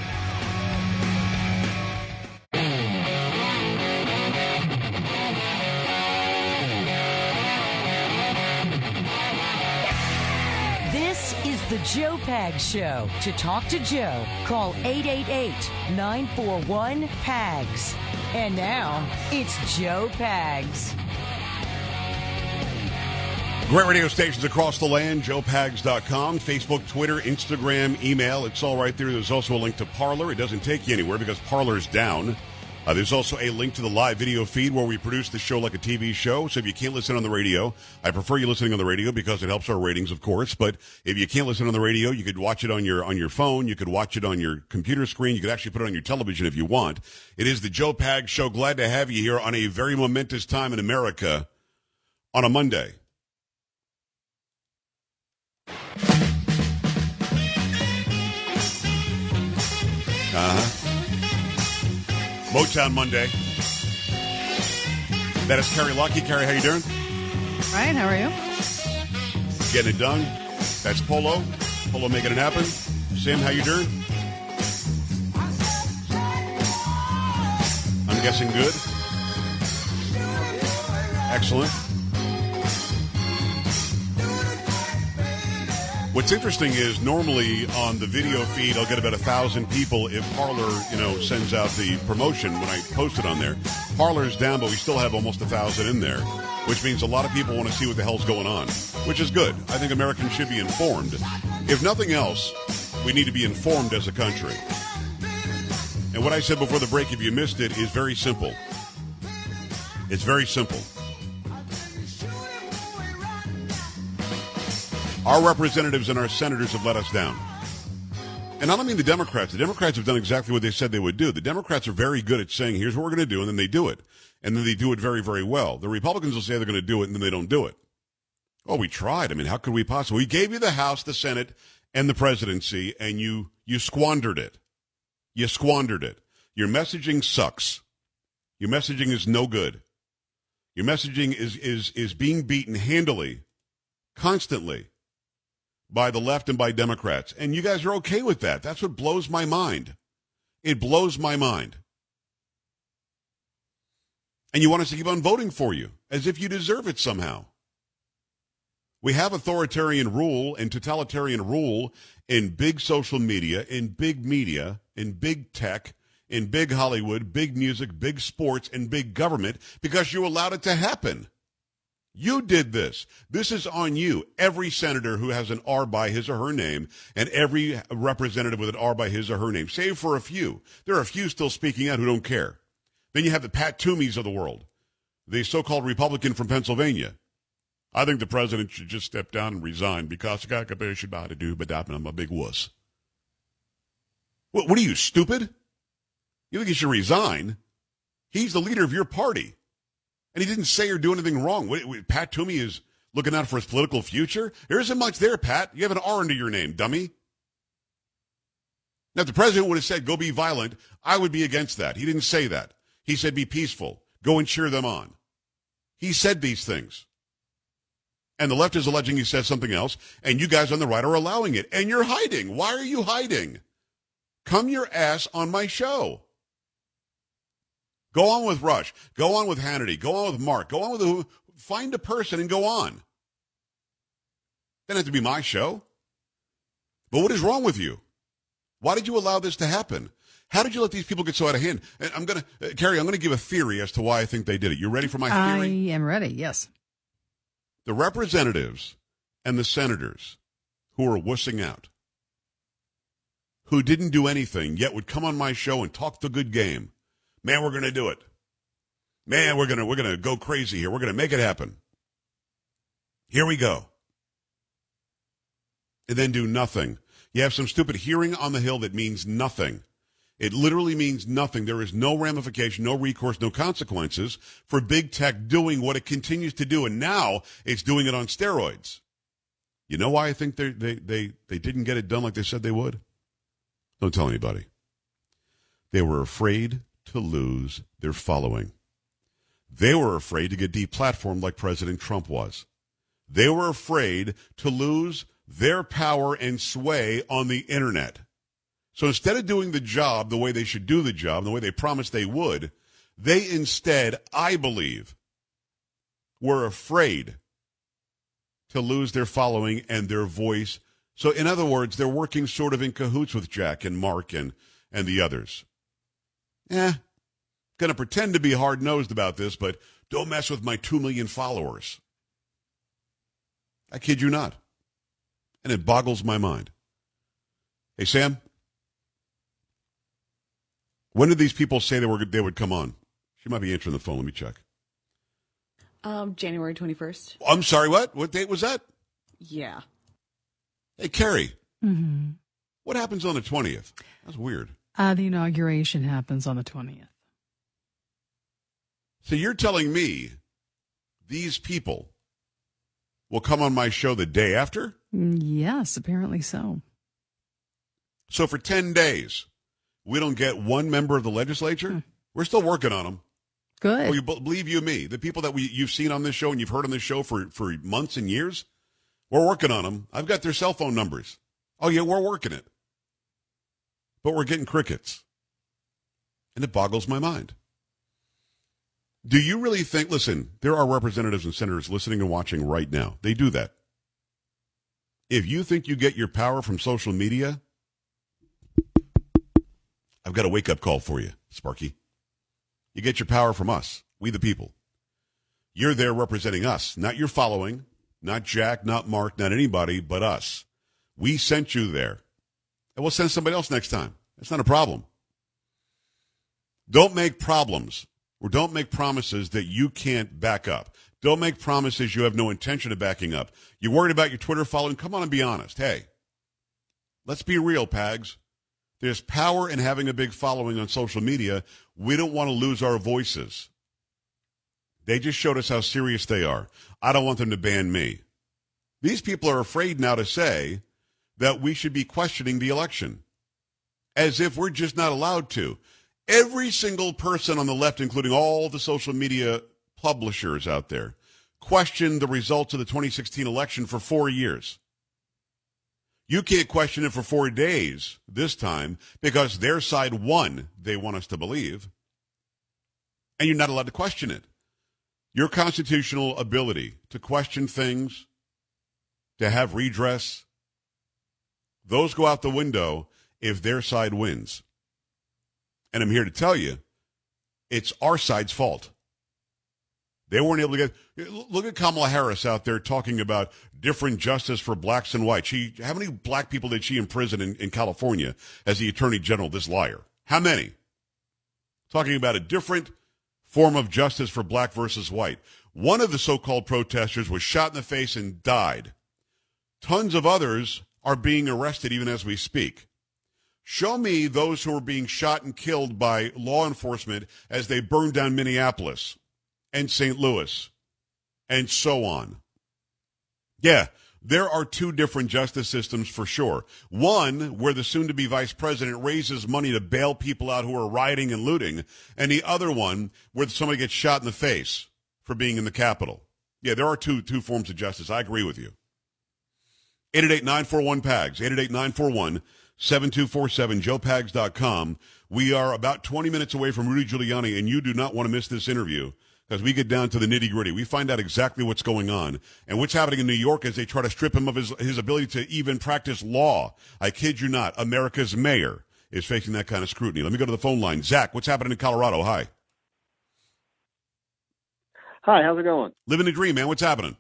This is the Joe Pags Show. To talk to Joe, call 888-941-PAGS. And now, it's Joe Pags. Great radio stations across the land, joepags.com, Facebook, Twitter, Instagram, email. It's all right there. There's also a link to Parler. It doesn't take you anywhere because Parler's down. There's also a link to the live video feed where we produce the show like a TV show. So if you can't listen on the radio, I prefer you listening on the radio because it helps our ratings, of course. But if you can't listen on the radio, you could watch it on your phone. You could watch it on your computer screen. You could actually put it on your television if you want. It is the Joe Pag Show. Glad to have you here on a very momentous time in America on a Monday. Motown Monday. That is Carrie Lucky. Carrie, how you doing? Ryan, how are you? Getting it done. That's Polo. Polo making it happen. Sam, how you doing? I'm guessing good. Excellent. What's interesting is normally on the video feed, I'll get about 1,000 people if Parler, sends out the promotion when I post it on there. Parler's down, but we still have almost 1,000 in there, which means a lot of people want to see what the hell's going on, which is good. I think Americans should be informed. If nothing else, we need to be informed as a country. And what I said before the break, if you missed it, is very simple. It's very simple. Our representatives and our senators have let us down. And I don't mean the Democrats. The Democrats have done exactly what they said they would do. The Democrats are very good at saying, here's what we're going to do, and then they do it. And then they do it very, very well. The Republicans will say they're going to do it, and then they don't do it. Oh, we tried. I mean, how could we possibly? We gave you the House, the Senate, and the presidency, and you squandered it. You squandered it. Your messaging sucks. Your messaging is no good. Your messaging is being beaten handily, constantly, by the left and by Democrats. And you guys are okay with that. That's what blows my mind. It blows my mind. And you want us to keep on voting for you, as if you deserve it somehow. We have authoritarian rule and totalitarian rule in big social media, in big media, in big tech, in big Hollywood, big music, big sports, and big government because you allowed it to happen. You did this. This is on you. Every senator who has an R by his or her name and every representative with an R by his or her name, save for a few. There are a few still speaking out who don't care. Then you have the Pat Toomeys of the world, the so-called Republican from Pennsylvania. I think the president should just step down and resign because I'm a big wuss. What are you, stupid? You think he should resign? He's the leader of your party. And he didn't say or do anything wrong. Pat Toomey is looking out for his political future? There isn't much there, Pat. You have an R under your name, dummy. Now, if the president would have said, go be violent, I would be against that. He didn't say that. He said, be peaceful. Go and cheer them on. He said these things. And the left is alleging he said something else, and you guys on the right are allowing it. And you're hiding. Why are you hiding? Come your ass on my show. Go on with Rush. Go on with Hannity. Go on with Mark. Go on with who. Find a person and go on. Doesn't have to be my show. But what is wrong with you? Why did you allow this to happen? How did you let these people get so out of hand? And Carrie, I'm going to give a theory as to why I think they did it. You ready for my theory? I am ready, yes. The representatives and the senators who are wussing out, who didn't do anything, yet would come on my show and talk the good game. Man, we're going to do it. Man, we're going to go crazy here. We're going to make it happen. Here we go. And then do nothing. You have some stupid hearing on the Hill that means nothing. It literally means nothing. There is no ramification, no recourse, no consequences for big tech doing what it continues to do. And now it's doing it on steroids. You know why I think they didn't get it done like they said they would? Don't tell anybody. They were afraid to lose their following. They were afraid to get deplatformed like President Trump was. They were afraid to lose their power and sway on the internet. So instead of doing the job the way they should do the job, the way they promised they would, they instead, I believe, were afraid to lose their following and their voice. So in other words, they're working sort of in cahoots with Jack and Mark and the others. Going to pretend to be hard-nosed about this, but don't mess with my 2 million followers. I kid you not. And it boggles my mind. Hey, Sam? When did these people say they would come on? She might be answering the phone. Let me check. January 21st. I'm sorry, what? What date was that? Yeah. Hey, Carrie. Mm-hmm. What happens on the 20th? That's weird. The inauguration happens on the 20th. So you're telling me these people will come on my show the day after? Yes, apparently so. So for 10 days, we don't get one member of the legislature? We're still working on them. Good. Oh, you believe you me? The people that you've seen on this show and you've heard on this show for months and years, we're working on them. I've got their cell phone numbers. Oh, yeah, we're working it. But we're getting crickets. And it boggles my mind. Do you really think, listen, there are representatives and senators listening and watching right now. They do that. If you think you get your power from social media, I've got a wake-up call for you, Sparky. You get your power from us, we the people. You're there representing us, not your following, not Jack, not Mark, not anybody, but us. We sent you there. And we'll send somebody else next time. That's not a problem. Don't make problems or don't make promises that you can't back up. Don't make promises you have no intention of backing up. You're worried about your Twitter following? Come on and be honest. Hey, let's be real, Pags. There's power in having a big following on social media. We don't want to lose our voices. They just showed us how serious they are. I don't want them to ban me. These people are afraid now to say that we should be questioning the election, as if we're just not allowed to. Every single person on the left, including all the social media publishers out there, questioned the results of the 2016 election for 4 years. You can't question it for 4 days this time because their side won, they want us to believe, and you're not allowed to question it. Your constitutional ability to question things, to have redress, those go out the window if their side wins. And I'm here to tell you, it's our side's fault. They weren't able to get... Look at Kamala Harris out there talking about different justice for blacks and whites. How many black people did she imprison in California as the attorney general, this liar? How many? Talking about a different form of justice for black versus white. One of the so-called protesters was shot in the face and died. Tons of others are being arrested even as we speak. Show me those who are being shot and killed by law enforcement as they burn down Minneapolis and St. Louis and so on. Yeah, there are two different justice systems for sure. One where the soon-to-be vice president raises money to bail people out who are rioting and looting, and the other one where somebody gets shot in the face for being in the Capitol. Yeah, there are two forms of justice. I agree with you. 888-941-PAGS, 888-941-7247, joepags.com. We are about 20 minutes away from Rudy Giuliani, and you do not want to miss this interview because we get down to the nitty-gritty. We find out exactly what's going on and what's happening in New York as they try to strip him of his ability to even practice law. I kid you not, America's mayor is facing that kind of scrutiny. Let me go to the phone line. Zach, what's happening in Colorado? Hi. Hi, how's it going? Living the dream, man. What's happening?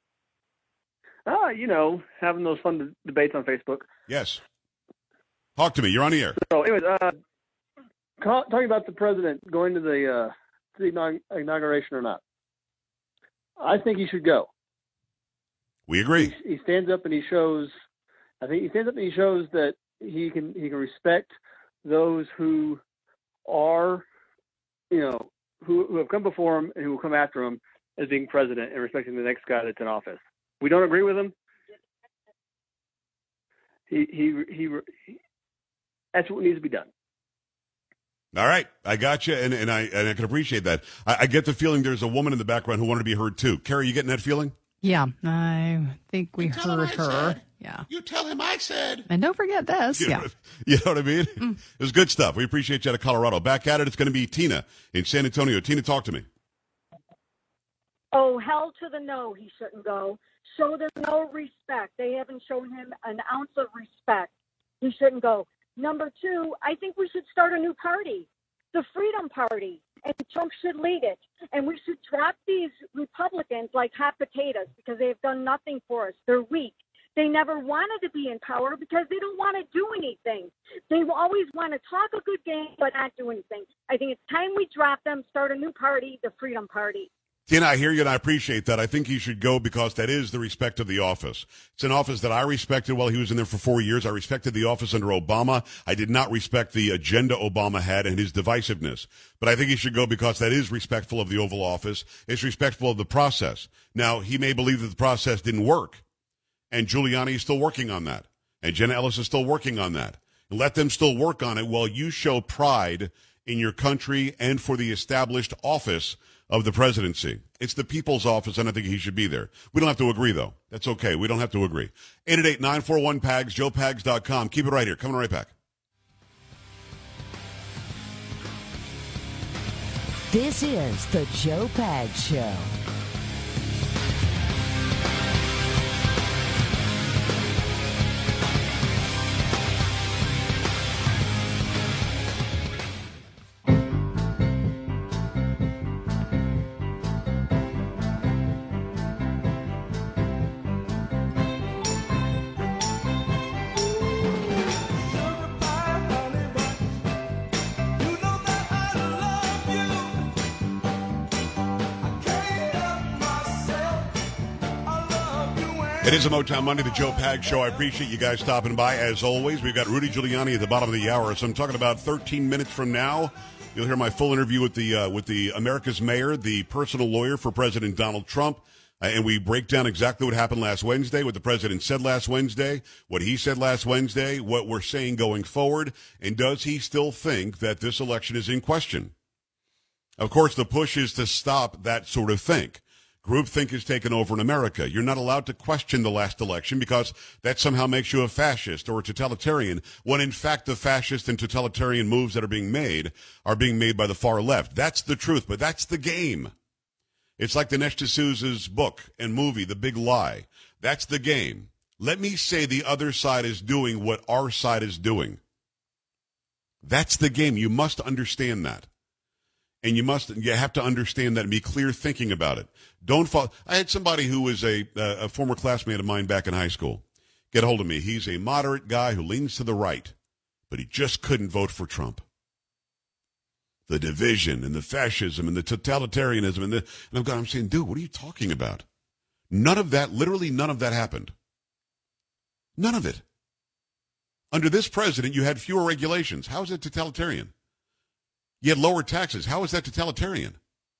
Having those fun debates on Facebook. Yes. Talk to me. You're on the air. So, anyways, talking about the president going to the inauguration or not. I think he should go. We agree. He stands up and he shows. I think he stands up and he shows that he can respect those who are, who have come before him and who will come after him as being president and respecting the next guy that's in office. We don't agree with him. He that's what needs to be done. All right, I got you, and I can appreciate that. I get the feeling there's a woman in the background who wanted to be heard too. Carrie, you getting that feeling? Yeah, I think we heard her. Yeah. You tell him I said. And don't forget this. You know what I mean? It was good stuff. We appreciate you out of Colorado. Back at it, it's going to be Tina in San Antonio. Tina, talk to me. Oh, hell to the no, he shouldn't go. Show them no respect. They haven't shown him an ounce of respect. He shouldn't go. Number two, I think we should start a new party, the Freedom Party, and Trump should lead it. And we should drop these Republicans like hot potatoes because they have done nothing for us. They're weak. They never wanted to be in power because they don't want to do anything. They always want to talk a good game but not do anything. I think it's time we drop them, start a new party, the Freedom Party. Tina, I hear you, and I appreciate that. I think he should go because that is the respect of the office. It's an office that I respected while he was in there for 4 years. I respected the office under Obama. I did not respect the agenda Obama had and his divisiveness. But I think he should go because that is respectful of the Oval Office. It's respectful of the process. Now, he may believe that the process didn't work, and Giuliani is still working on that, and Jenna Ellis is still working on that. Let them still work on it while you show pride in your country and for the established office of the presidency. It's the people's office, and I think he should be there. We don't have to agree, though. That's okay. We don't have to agree. 888-941-PAGS, joepags.com. Keep it right here. Coming right back. This is the Joe Pags Show. It is a Motown Monday, the Joe Pags Show. I appreciate you guys stopping by. As always, we've got Rudy Giuliani at the bottom of the hour. So I'm talking about 13 minutes from now. You'll hear my full interview with the America's mayor, the personal lawyer for President Donald Trump. And we break down exactly what happened last Wednesday, what the president said last Wednesday, what he said last Wednesday, what we're saying going forward. And does he still think that this election is in question? Of course, the push is to stop that sort of thing. Groupthink is taken over in America. You're not allowed to question the last election because that somehow makes you a fascist or a totalitarian, when in fact the fascist and totalitarian moves that are being made by the far left. That's the truth, but that's the game. It's like Dinesh D'Souza's book and movie, The Big Lie. That's the game. Let me say the other side is doing what our side is doing. That's the game. You must understand that. And you have to understand that and be clear thinking about it. Don't fall. I had somebody who was a former classmate of mine back in high school get a hold of me. He's a moderate guy who leans to the right, but he just couldn't vote for Trump. The division and the fascism and the totalitarianism and I'm saying, dude, what are you talking about? None of that, literally none of that happened. None of it. Under this president, you had fewer regulations. How is it totalitarian? You had lower taxes. How is that totalitarian?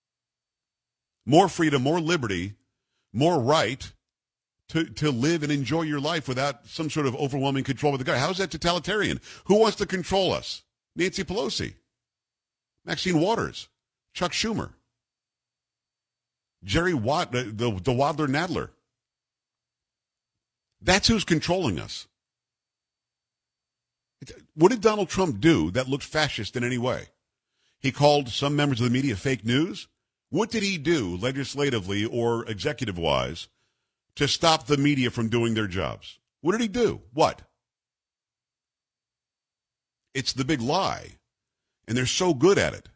More freedom, more liberty, more right to live and enjoy your life without some sort of overwhelming control of the guy. How is that totalitarian? Who wants to control us? Nancy Pelosi, Maxine Waters, Chuck Schumer, Jerry Watt, the Wadler-Nadler. That's who's controlling us. What did Donald Trump do that looked fascist in any way? He called some members of the media fake news. What did he do legislatively or executive-wise to stop the media from doing their jobs? What did he do? What? It's the big lie, and they're so good at it.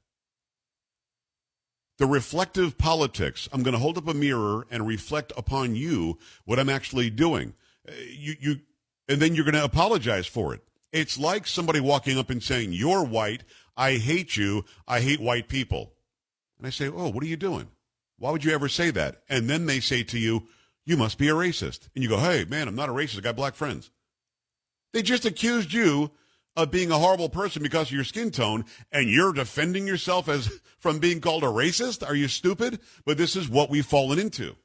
The reflective politics. I'm going to hold up a mirror and reflect upon you what I'm actually doing. And then you're going to apologize for it. It's like somebody walking up and saying, "You're white. I hate you. I hate white people." And I say, "Oh, what are you doing? Why would you ever say that?" And then they say to you, "You must be a racist." And you go, "Hey, man, I'm not a racist. I got black friends." They just accused you of being a horrible person because of your skin tone, and you're defending yourself from being called a racist? Are you stupid? But this is what we've fallen into.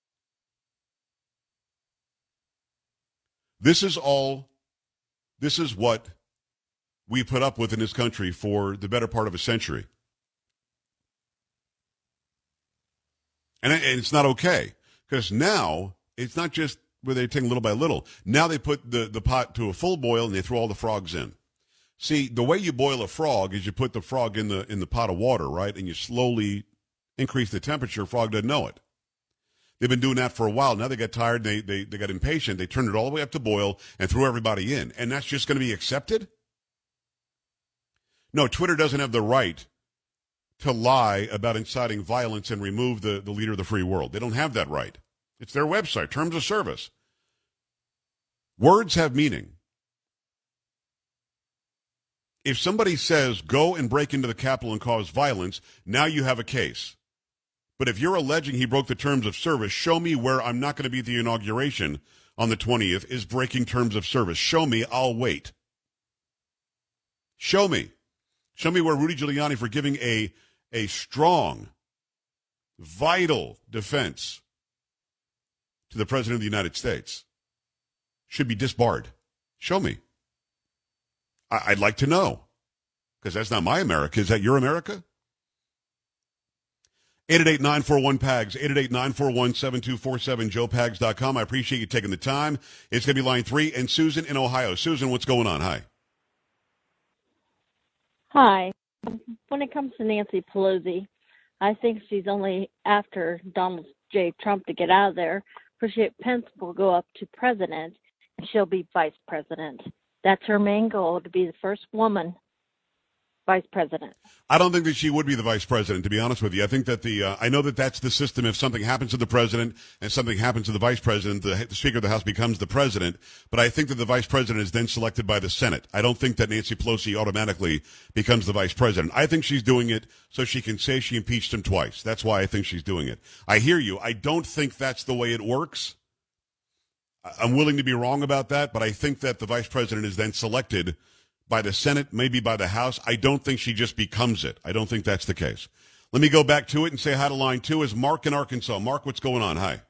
This is what we put up with in this country for the better part of a century. And it's not okay, because now it's not just where they take little by little. Now they put the pot to a full boil and they throw all the frogs in. See, the way you boil a frog is you put the frog in the pot of water, right? And you slowly increase the temperature. Frog doesn't know it. They've been doing that for a while. Now they got tired. They got impatient. They turned it all the way up to boil and threw everybody in. And that's just going to be accepted? No, Twitter doesn't have the right to lie about inciting violence and remove the leader of the free world. They don't have that right. It's their website, terms of service. Words have meaning. If somebody says, go and break into the Capitol and cause violence, now you have a case. But if you're alleging he broke the terms of service, show me where I'm not going to be at the inauguration on the 20th is breaking terms of service. Show me, I'll wait. Show me. Show me where Rudy Giuliani, for giving a strong, vital defense to the President of the United States, should be disbarred. Show me. I'd like to know, because that's not my America. Is that your America? 888-941-PAGS, 888-941-7247, joepags.com. I appreciate you taking the time. It's going to be line 3, and Susan in Ohio. Susan, what's going on? Hi. Hi. When it comes to Nancy Pelosi, I think she's only after Donald J. Trump to get out of there. Appreciate Pence will go up to president, and she'll be vice president. That's her main goal, to be the first woman vice president. I don't think that she would be the vice president, to be honest with you. I think that I know that that's the system. If something happens to the president and something happens to the vice president, the Speaker of the House becomes the president. But I think that the vice president is then selected by the Senate. I don't think that Nancy Pelosi automatically becomes the vice president. I think she's doing it so she can say she impeached him twice. That's why I think she's doing it. I hear you. I don't think that's the way it works. I'm willing to be wrong about that, but I think that the vice president is then selected by the Senate, maybe by the House. I don't think she just becomes it. I don't think that's the case. Let me go back to it and say hi to line 2 is Mark in Arkansas. Mark, what's going on? Hi.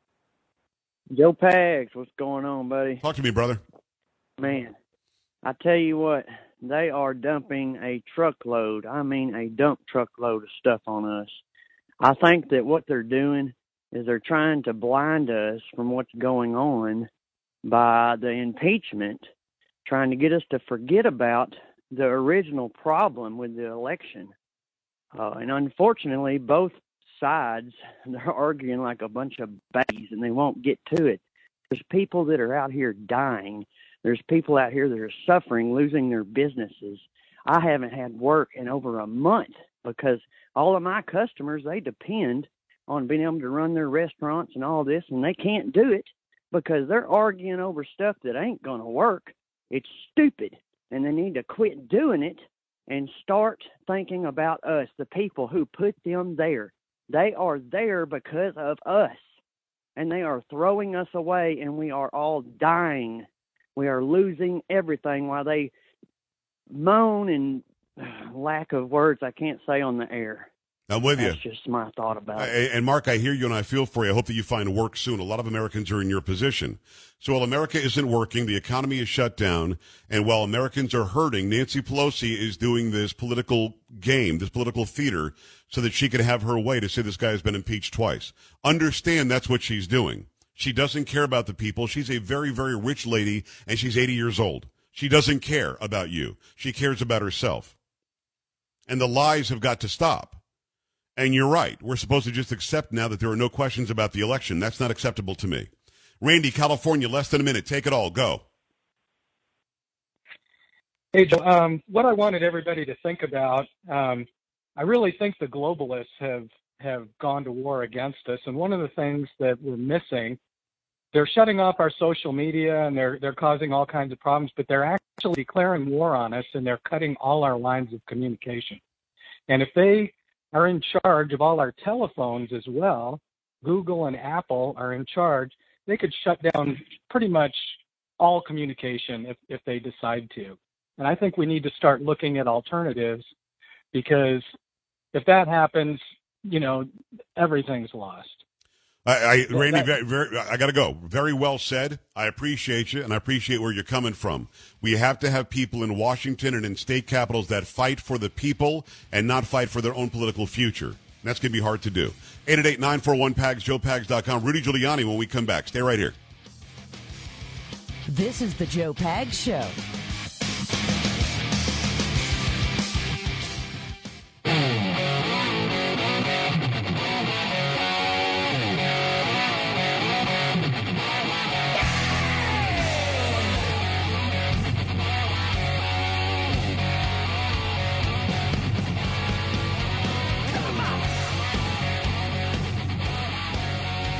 Joe Pags, what's going on, buddy? Talk to me, brother. Man, I tell you what, they are dumping a truckload, a dump truckload of stuff on us. I think that what they're doing is they're trying to blind us from what's going on by the impeachment, trying to get us to forget about the original problem with the election. And unfortunately, both sides, they're arguing like a bunch of babies, and they won't get to it. There's people that are out here dying. There's people out here that are suffering, losing their businesses. I haven't had work in over a month because all of my customers, they depend on being able to run their restaurants and all this, and they can't do it because they're arguing over stuff that ain't going to work. It's stupid, and they need to quit doing it and start thinking about us, the people who put them there. They are there because of us, and they are throwing us away, and we are all dying. We are losing everything while they moan and lack of words I can't say on the air. I'm with you. That's just my thought about it. And Mark, I hear you and I feel for you. I hope that you find work soon. A lot of Americans are in your position. So while America isn't working, the economy is shut down, and while Americans are hurting, Nancy Pelosi is doing this political game, this political theater, so that she can have her way to say this guy has been impeached twice. Understand that's what she's doing. She doesn't care about the people. She's a very, very rich lady, and she's 80 years old. She doesn't care about you. She cares about herself. And the lies have got to stop. And you're right. We're supposed to just accept now that there are no questions about the election. That's not acceptable to me. Randy, California, less than a minute. Take it all. Go. Hey, Joe. What I wanted everybody to think about, I really think the globalists have gone to war against us. And one of the things that we're missing, they're shutting off our social media and they're causing all kinds of problems, but they're actually declaring war on us, and they're cutting all our lines of communication. And if they are in charge of all our telephones as well, Google and Apple are in charge, they could shut down pretty much all communication if they decide to. And I think we need to start looking at alternatives, because if that happens, everything's lost. Randy, I got to go. Very well said. I appreciate you, and I appreciate where you're coming from. We have to have people in Washington and in state capitals that fight for the people and not fight for their own political future. And that's going to be hard to do. 888-941-PAGS, joepags.com. Rudy Giuliani when we come back. Stay right here. This is the Joe Pags Show.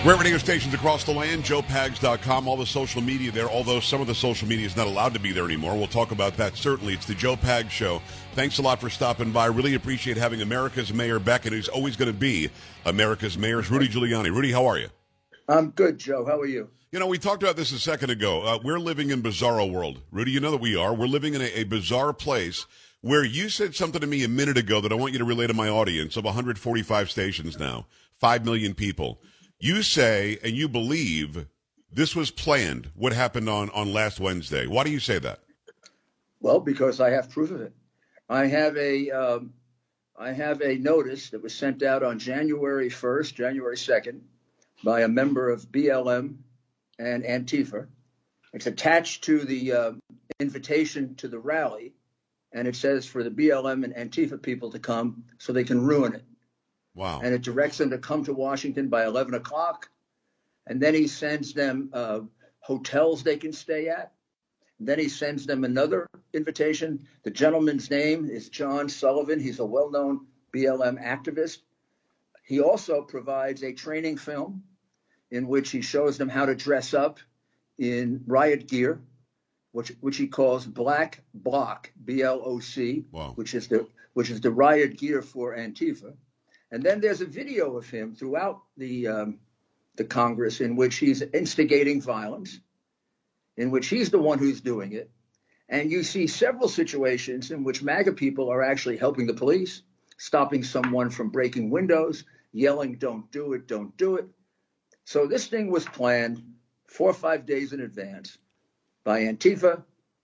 Great radio stations across the land, joepags.com, all the social media there, although some of the social media is not allowed to be there anymore. We'll talk about that, certainly. It's the Joe Pags Show. Thanks a lot for stopping by. Really appreciate having America's Mayor back, and who's always going to be America's Mayor, Rudy Giuliani. Rudy, how are you? I'm good, Joe. How are you? You know, we talked about this a second ago. We're living in bizarro world. Rudy, you know that we are. We're living in a bizarre place where you said something to me a minute ago that I want you to relay to my audience of 145 stations now, 5 million people. You say and you believe this was planned, what happened on last Wednesday. Why do you say that? Well, because I have proof of it. I have a notice that was sent out on January 1st, January 2nd, by a member of BLM and Antifa. It's attached to the invitation to the rally, and it says for the BLM and Antifa people to come so they can ruin it. Wow. And it directs them to come to Washington by 11 o'clock. And then he sends them hotels they can stay at. And then he sends them another invitation. The gentleman's name is John Sullivan. He's a well-known BLM activist. He also provides a training film in which he shows them how to dress up in riot gear, which he calls Black Bloc, BLOC, wow, which is the riot gear for Antifa. And then there's a video of him throughout the Congress in which he's instigating violence, in which he's the one who's doing it. And you see several situations in which MAGA people are actually helping the police, stopping someone from breaking windows, yelling, "Don't do it, don't do it." So this thing was planned 4 or 5 days in advance by Antifa,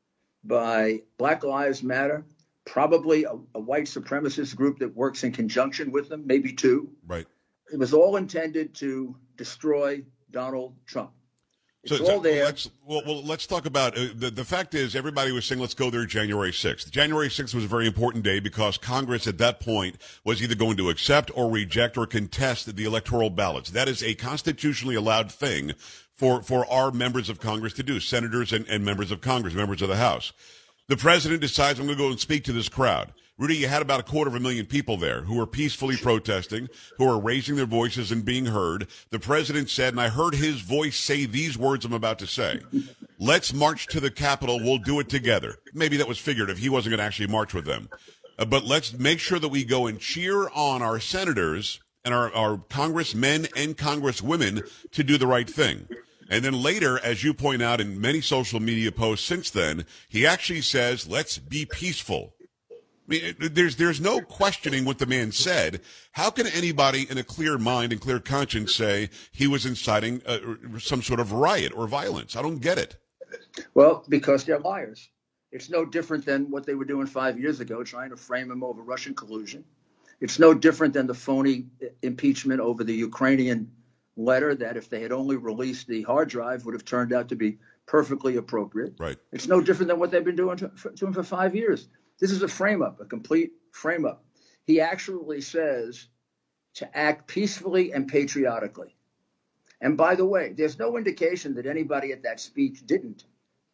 by Black Lives Matter, probably a white supremacist group that works in conjunction with them, maybe two. Right. It was all intended to destroy Donald Trump. It's all there. Let's talk about the fact is everybody was saying let's go there January 6th. January 6th was a very important day because Congress at that point was either going to accept or reject or contest the electoral ballots. That is a constitutionally allowed thing for our members of Congress to do, senators and members of Congress, members of the House. The president decides, I'm going to go and speak to this crowd. Rudy, you had about 250,000 people there who were peacefully protesting, who were raising their voices and being heard. The president said, and I heard his voice say these words I'm about to say, let's march to the Capitol. We'll do it together. Maybe that was figurative. He wasn't going to actually march with them. But let's make sure that we go and cheer on our senators and our congressmen and congresswomen to do the right thing. And then later, as you point out in many social media posts since then, he actually says, let's be peaceful. I mean, there's no questioning what the man said. How can anybody in a clear mind and clear conscience say he was inciting some sort of riot or violence? I don't get it. Well, because they're liars. It's no different than what they were doing 5 years ago, trying to frame him over Russian collusion. It's no different than the phony impeachment over the Ukrainian letter that if they had only released the hard drive would have turned out to be perfectly appropriate. Right. It's no different than what they've been doing to him for 5 years. This is a frame-up, a complete frame-up. He actually says to act peacefully and patriotically. And by the way, there's no indication that anybody at that speech didn't.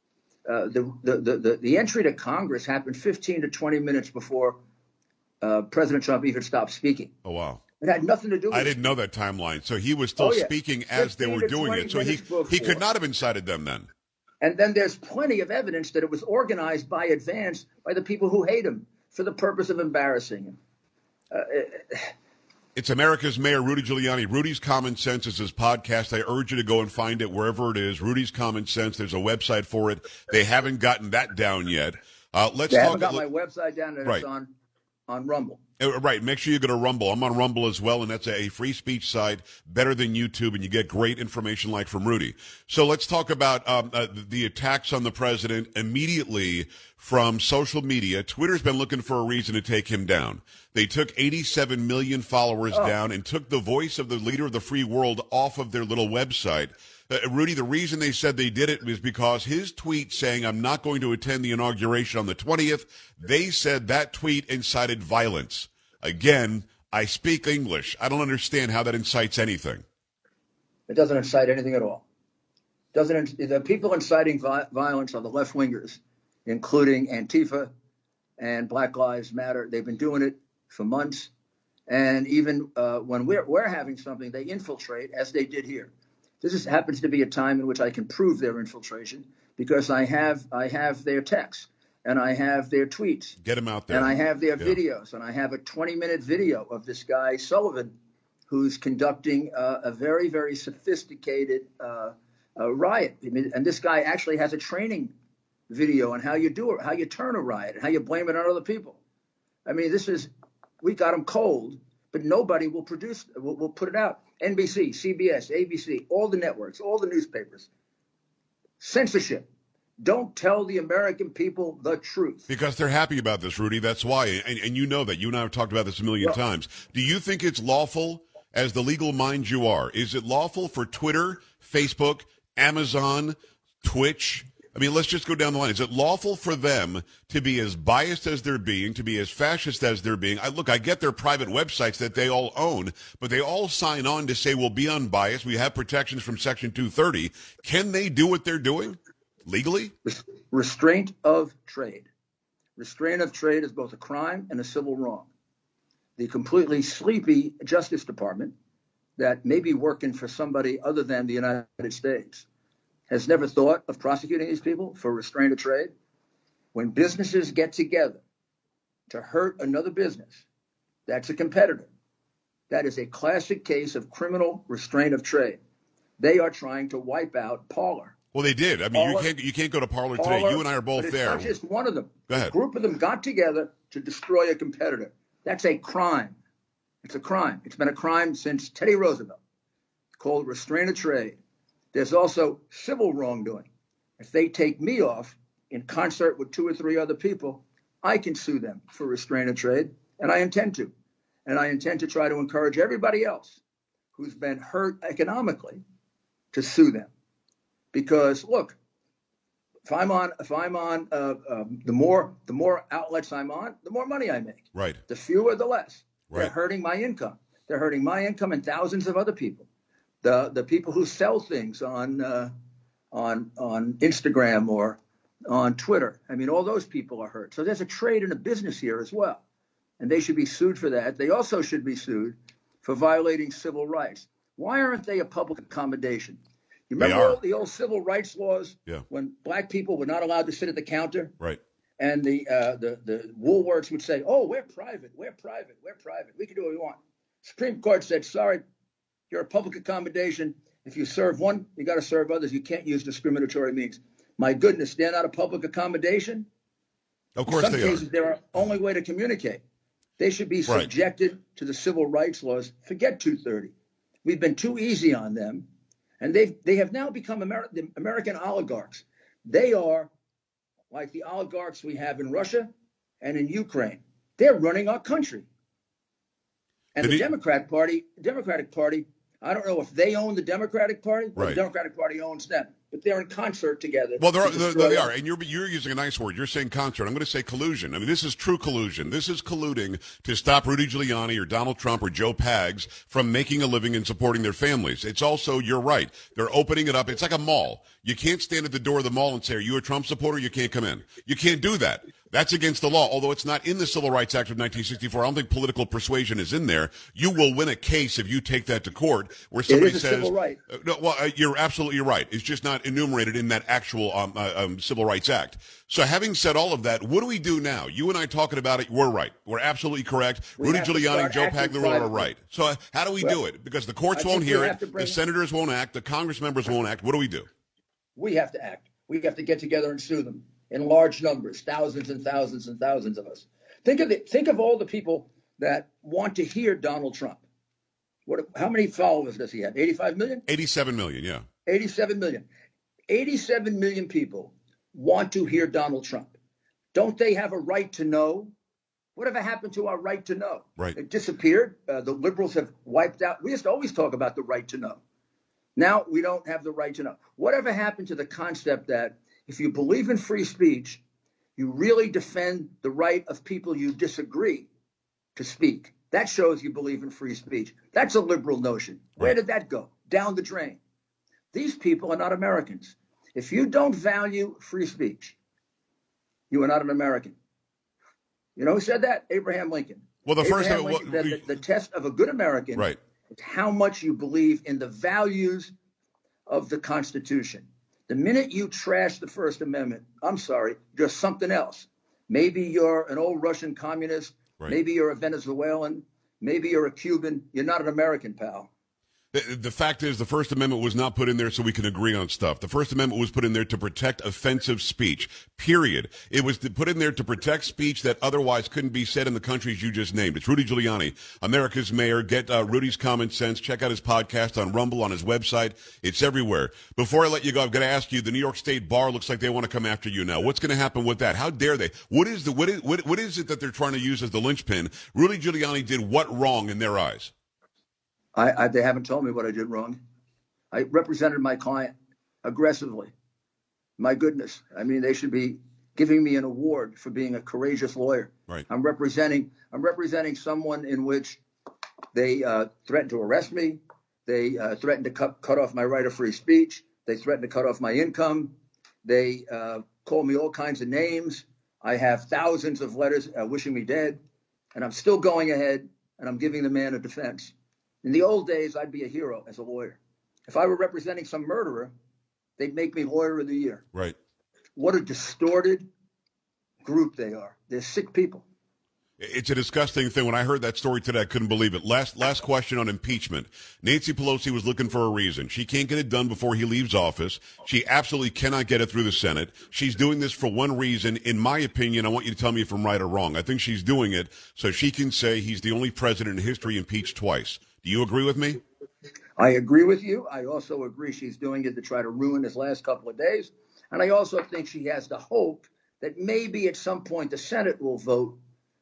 The entry to Congress happened 15 to 20 minutes before President Trump even stopped speaking. Oh, wow. It had nothing to do with it. I didn't know that timeline. So he was still speaking as they were doing it. So he could not have incited them then. And then there's plenty of evidence that it was organized by advance by the people who hate him for the purpose of embarrassing him. It's America's Mayor, Rudy Giuliani. Rudy's Common Sense is his podcast. I urge you to go and find it wherever it is. Rudy's Common Sense. There's a website for it. They haven't gotten that down yet. They haven't got my website down, and right. It's on Rumble. Right. Make sure you go to Rumble. I'm on Rumble as well, and that's a free speech site, better than YouTube, and you get great information like from Rudy. So let's talk about the attacks on the president immediately from social media. Twitter's been looking for a reason to take him down. They took 87 million followers down and took the voice of the leader of the free world off of their little website. Rudy, the reason they said they did it was because his tweet saying, I'm not going to attend the inauguration on the 20th, they said that tweet incited violence. Again, I speak English. I don't understand how that incites anything. It doesn't incite anything at all. The people inciting violence are the left-wingers, including Antifa and Black Lives Matter. They've been doing it for months. And even when we're having something, they infiltrate, as they did here. happens to be a time in which I can prove their infiltration because I have their texts and I have their tweets. Get them out there. And I have their videos, and I have a 20-minute video of this guy Sullivan, who's conducting a very, very sophisticated riot. I mean, and this guy actually has a training video on how you do it, how you turn a riot, and how you blame it on other people. I mean, we got him cold, but nobody will put it out. NBC, CBS, ABC, all the networks, all the newspapers. Censorship. Don't tell the American people the truth. Because they're happy about this, Rudy. That's why. And you know that. You and I have talked about this a million times. Do you think it's lawful, as the legal mind you are, is it lawful for Twitter, Facebook, Amazon, Twitch? I mean, let's just go down the line. Is it lawful for them to be as biased as they're being, to be as fascist as they're being? I get their private websites that they all own, but they all sign on to say we'll be unbiased. We have protections from Section 230. Can they do what they're doing legally? Restraint of trade. Restraint of trade is both a crime and a civil wrong. The completely sleepy Justice Department that may be working for somebody other than the United States has never thought of prosecuting these people for restraint of trade. When businesses get together to hurt another business, that's a competitor. That is a classic case of criminal restraint of trade. They are trying to wipe out Parler. Well, they did. I mean, you can't go to Parler today. You and I are both but there. It's not just one of them. Go ahead. A group of them got together to destroy a competitor. That's a crime. It's a crime. It's been a crime since Teddy Roosevelt. It's called restraint of trade. There's also civil wrongdoing. If they take me off in concert with 2 or 3 other people, I can sue them for restraint of trade, and I intend to. And I intend to try to encourage everybody else who's been hurt economically to sue them. Because look, if I'm on, the more outlets I'm on, the more money I make. Right. The fewer, the less. Right. They're hurting my income. They're hurting my income and thousands of other people. The people who sell things on Instagram or on Twitter. I mean, all those people are hurt. So there's a trade and a business here as well, and they should be sued for that. They also should be sued for violating civil rights. Why aren't they a public accommodation? You remember the old civil rights laws when black people were not allowed to sit at the counter? Right. And the Woolworths would say, "Oh, we're private. We're private. We're private. We can do what we want." Supreme Court said, "Sorry, you're a public accommodation. If you serve one, you got to serve others. You can't use discriminatory means." My goodness, they're not a public accommodation? Of course they are. In some cases, they're our only way to communicate. They should be subjected to the civil rights laws. Forget 230. We've been too easy on them. And they have now become the American oligarchs. They are like the oligarchs we have in Russia and in Ukraine. They're running our country. And the Democratic Party, I don't know if they own the Democratic Party or the Democratic Party owns them, but they're in concert together. Well, they are, and you're using a nice word. You're saying concert. I'm going to say collusion. I mean, this is true collusion. This is colluding to stop Rudy Giuliani or Donald Trump or Joe Pags from making a living and supporting their families. It's also, you're right, they're opening it up. It's like a mall. You can't stand at the door of the mall and say, "Are you a Trump supporter?" You can't come in. You can't do that. That's against the law, although it's not in the Civil Rights Act of 1964. I don't think political persuasion is in there. You will win a case if you take that to court where somebody says, civil right. You're absolutely right. It's just not enumerated in that actual Civil Rights Act. So having said all of that, what do we do now? You and I talking about it, we're right. We're absolutely correct. Rudy Giuliani, Joe Pagliarulo are right. So how do we do it? Because the courts won't hear it, the senators won't act, the Congress members won't act. What do we do? We have to act. We have to get together and sue them in large numbers, thousands and thousands and thousands of us. Think of all the people that want to hear Donald Trump. How many followers does he have? 85 million? 87 million, yeah. 87 million. 87 million people want to hear Donald Trump. Don't they have a right to know? Whatever happened to our right to know? Right. It disappeared. The liberals have wiped out. We used to always talk about the right to know. Now we don't have the right to know. Whatever happened to the concept that if you believe in free speech, you really defend the right of people you disagree to speak? That shows you believe in free speech. That's a liberal notion. Where did that go? Down the drain. These people are not Americans. If you don't value free speech, you are not an American. You know who said that? Abraham Lincoln. Well, the test of a good American is how much you believe in the values of the Constitution. The minute you trash the First Amendment, I'm sorry, you're something else. Maybe you're an old Russian communist. Right. Maybe you're a Venezuelan. Maybe you're a Cuban. You're not an American, pal. The fact is, the First Amendment was not put in there so we can agree on stuff. The First Amendment was put in there to protect offensive speech, period. It was put in there to protect speech that otherwise couldn't be said in the countries you just named. It's Rudy Giuliani, America's mayor. Get Rudy's Common Sense. Check out his podcast on Rumble, on his website. It's everywhere. Before I let you go, I've got to ask you, the New York State Bar looks like they want to come after you now. What's going to happen with that? How dare they? What is it that they're trying to use as the linchpin? Rudy Giuliani did what wrong in their eyes? They haven't told me what I did wrong. I represented my client aggressively. My goodness. I mean, they should be giving me an award for being a courageous lawyer. Right. I'm representing someone in which they threatened to arrest me. They threatened to cut off my right of free speech. They threatened to cut off my income. They called me all kinds of names. I have thousands of letters wishing me dead. And I'm still going ahead, and I'm giving the man a defense. In the old days, I'd be a hero as a lawyer. If I were representing some murderer, they'd make me lawyer of the year. Right. What a distorted group they are. They're sick people. It's a disgusting thing. When I heard that story today, I couldn't believe it. Last question on impeachment. Nancy Pelosi was looking for a reason. She can't get it done before he leaves office. She absolutely cannot get it through the Senate. She's doing this for one reason. In my opinion, I want you to tell me if I'm right or wrong. I think she's doing it so she can say he's the only president in history impeached twice. Do you agree with me? I agree with you. I also agree she's doing it to try to ruin his last couple of days. And I also think she has the hope that maybe at some point the Senate will vote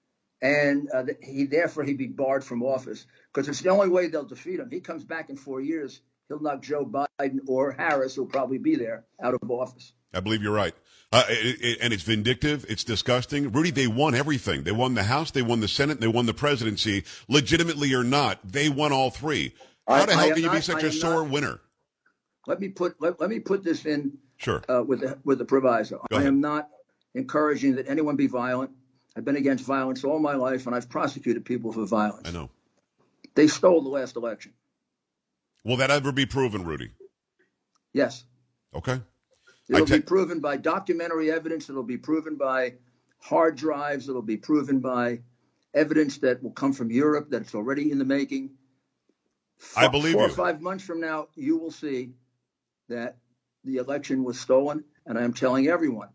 and he'd be barred from office, because it's the only way they'll defeat him. He comes back in 4 years, he'll knock Joe Biden or Harris, who'll probably be there, out of office. I believe you're right. And it's vindictive. It's disgusting. Rudy, they won everything. They won the House, they won the Senate, and they won the presidency. Legitimately or not, they won all three. How the hell can you be such a sore winner? Let me put this in sure. With the proviso. I am not encouraging that anyone be violent. I've been against violence all my life, and I've prosecuted people for violence. I know. They stole the last election. Will that ever be proven, Rudy? Yes. Okay. It'll be proven by documentary evidence. It'll be proven by hard drives. It'll be proven by evidence that will come from Europe that's already in the making. I believe you. 4 or 5 months from now, you will see that the election was stolen, and I am telling everyone,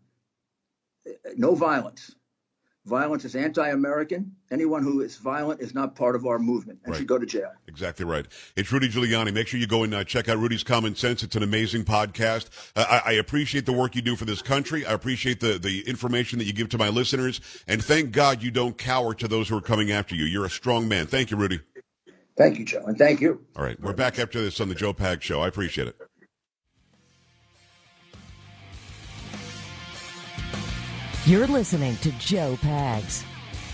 no violence. Violence is anti-American. Anyone who is violent is not part of our movement and should go to jail. Exactly right. It's Rudy Giuliani. Make sure you go and check out Rudy's Common Sense. It's an amazing podcast. I appreciate the work you do for this country. I appreciate the information that you give to my listeners. And thank God you don't cower to those who are coming after you. You're a strong man. Thank you, Rudy. Thank you, Joe. And thank you. All right. We're back after this on the Joe Pags Show. I appreciate it. You're listening to Joe Pags.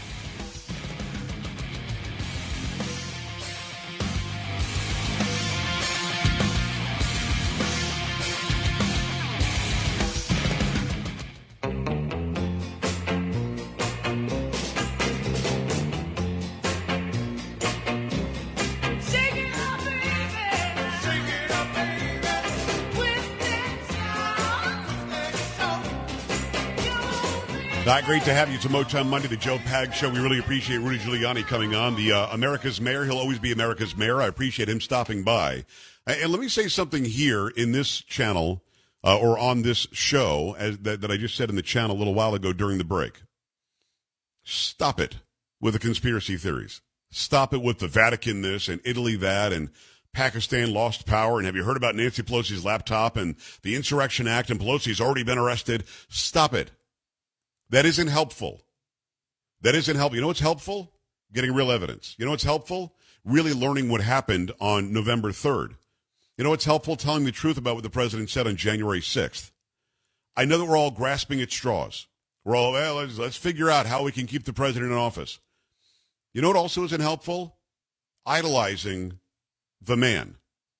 Great to have you. It's a Motown Monday, the Joe Pags Show. We really appreciate Rudy Giuliani coming on, the America's mayor. He'll always be America's mayor. I appreciate him stopping by. And let me say something here in this channel or on this show that I just said in the channel a little while ago during the break. Stop it with the conspiracy theories. Stop it with the Vatican this and Italy that and Pakistan lost power. And have you heard about Nancy Pelosi's laptop and the Insurrection Act and Pelosi's already been arrested? Stop it. That isn't helpful. That isn't helpful. You know what's helpful? Getting real evidence. You know what's helpful? Really learning what happened on November 3rd. You know what's helpful? Telling the truth about what the president said on January 6th. I know that we're all grasping at straws. We're all, well, let's figure out how we can keep the president in office. You know what also isn't helpful? Idolizing the man.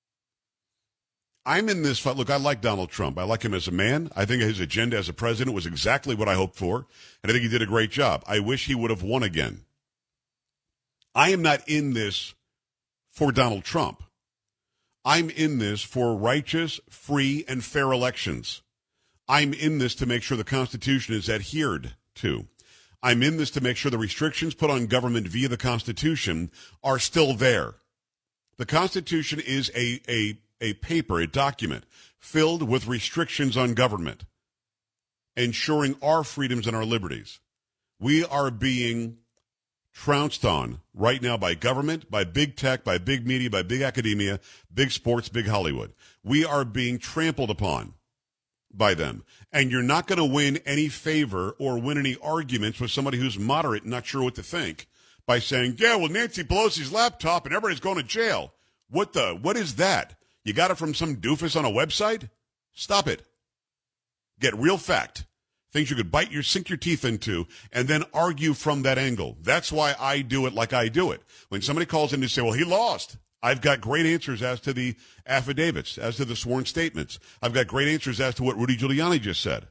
I'm in this fight. Look, I like Donald Trump. I like him as a man. I think his agenda as a president was exactly what I hoped for, and I think he did a great job. I wish he would have won again. I am not in this for Donald Trump. I'm in this for righteous, free, and fair elections. I'm in this to make sure the Constitution is adhered to. I'm in this to make sure the restrictions put on government via the Constitution are still there. The Constitution is a paper, a document, filled with restrictions on government, ensuring our freedoms and our liberties. We are being trounced on right now by government, by big tech, by big media, by big academia, big sports, big Hollywood. We are being trampled upon by them. And you're not going to win any favor or win any arguments with somebody who's moderate and not sure what to think by saying, yeah, well, Nancy Pelosi's laptop and everybody's going to jail. What is that? You got it from some doofus on a website? Stop it. Get real fact. Things you could sink your teeth into, and then argue from that angle. That's why I do it like I do it. When somebody calls in to say, well, he lost, I've got great answers as to the affidavits, as to the sworn statements. I've got great answers as to what Rudy Giuliani just said.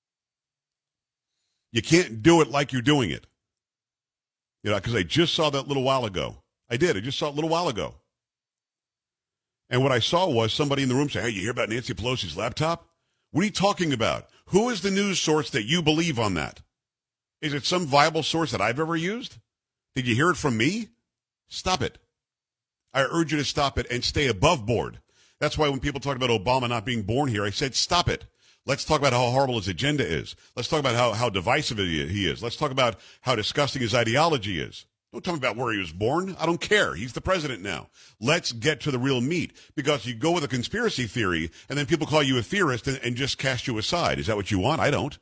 You can't do it like you're doing it. Because I just saw that a little while ago. I just saw it a little while ago. And what I saw was somebody in the room say, hey, you hear about Nancy Pelosi's laptop? What are you talking about? Who is the news source that you believe on that? Is it some viable source that I've ever used? Did you hear it from me? Stop it. I urge you to stop it and stay above board. That's why when people talk about Obama not being born here, I said, stop it. Let's talk about how horrible his agenda is. Let's talk about how divisive he is. Let's talk about how disgusting his ideology is. Don't tell me about where he was born. I don't care. He's the president now. Let's get to the real meat, because you go with a conspiracy theory and then people call you a theorist and just cast you aside. Is that what you want? I don't.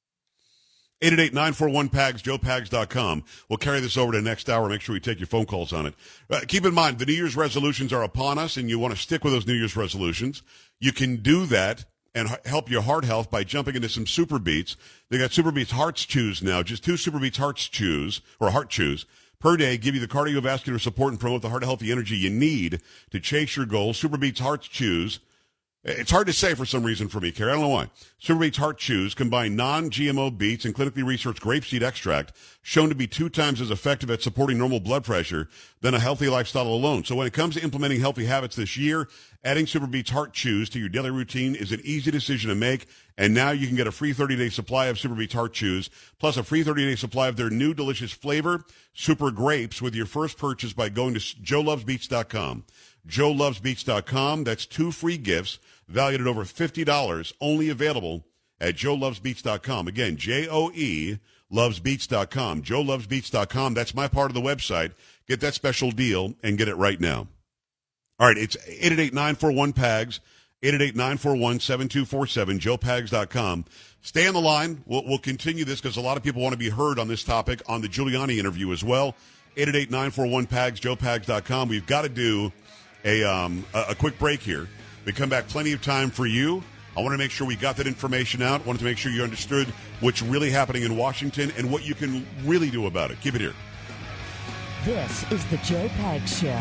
888-941-PAGS, joepags.com. We'll carry this over to the next hour. Make sure we take your phone calls on it. Keep in mind, the New Year's resolutions are upon us, and you want to stick with those New Year's resolutions. You can do that and help your heart health by jumping into some Super Beets. They got Super Beets Hearts Chews now. Just 2 Super Beets Hearts Chews, or Heart Chews, per day, give you the cardiovascular support and promote the heart healthy energy you need to chase your goals. Super Beets Heart Chews. It's hard to say for some reason for me, Carrie. I don't know why. Super Beets Heart Chews combine non-GMO beets and clinically researched grapeseed extract, shown to be 2 times as effective at supporting normal blood pressure than a healthy lifestyle alone. So when it comes to implementing healthy habits this year, adding Super Beets Heart Chews to your daily routine is an easy decision to make. And now you can get a free 30-day supply of Super Beets Heart Chews, plus a free 30-day supply of their new delicious flavor, Super Grapes, with your first purchase by going to joelovesbeets.com. joelovesbeets.com. That's 2 free gifts valued at over $50, only available at joelovesbeets.com. Again, Joe lovesbeets.com. joelovesbeets.com. That's my part of the website. Get that special deal and get it right now. All right, it's 888-941-PAGS, 888-941-7247, joepags.com. Stay on the line. We'll continue this because a lot of people want to be heard on this topic on the Giuliani interview as well. 888-941-PAGS, joepags.com. We've got to do a quick break here. We come back, plenty of time for you. I want to make sure we got that information out. Wanted to make sure you understood what's really happening in Washington and what you can really do about it. Keep it here. This is the Joe Pags Show.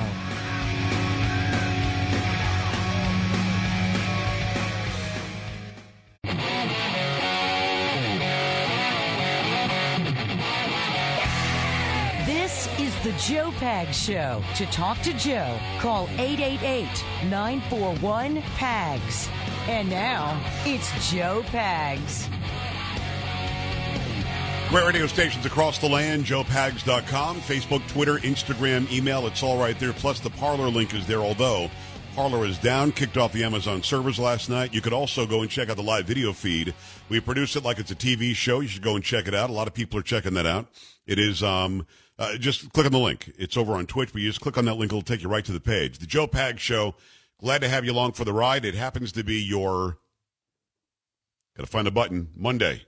This is the Joe Pags Show. To talk to Joe, call 888-941-PAGS. And now, it's Joe Pags. Great radio stations across the land, joepags.com, Facebook, Twitter, Instagram, email, it's all right there. Plus the Parler link is there, although Parler is down, kicked off the Amazon servers last night. You could also go and check out the live video feed. We produce it like it's a TV show. You should go and check it out. A lot of people are checking that out. It is, just click on the link. It's over on Twitch, but you just click on that link. It'll take you right to the page. The Joe Pags Show. Glad to have you along for the ride. It happens to be your, got to find a button, Monday.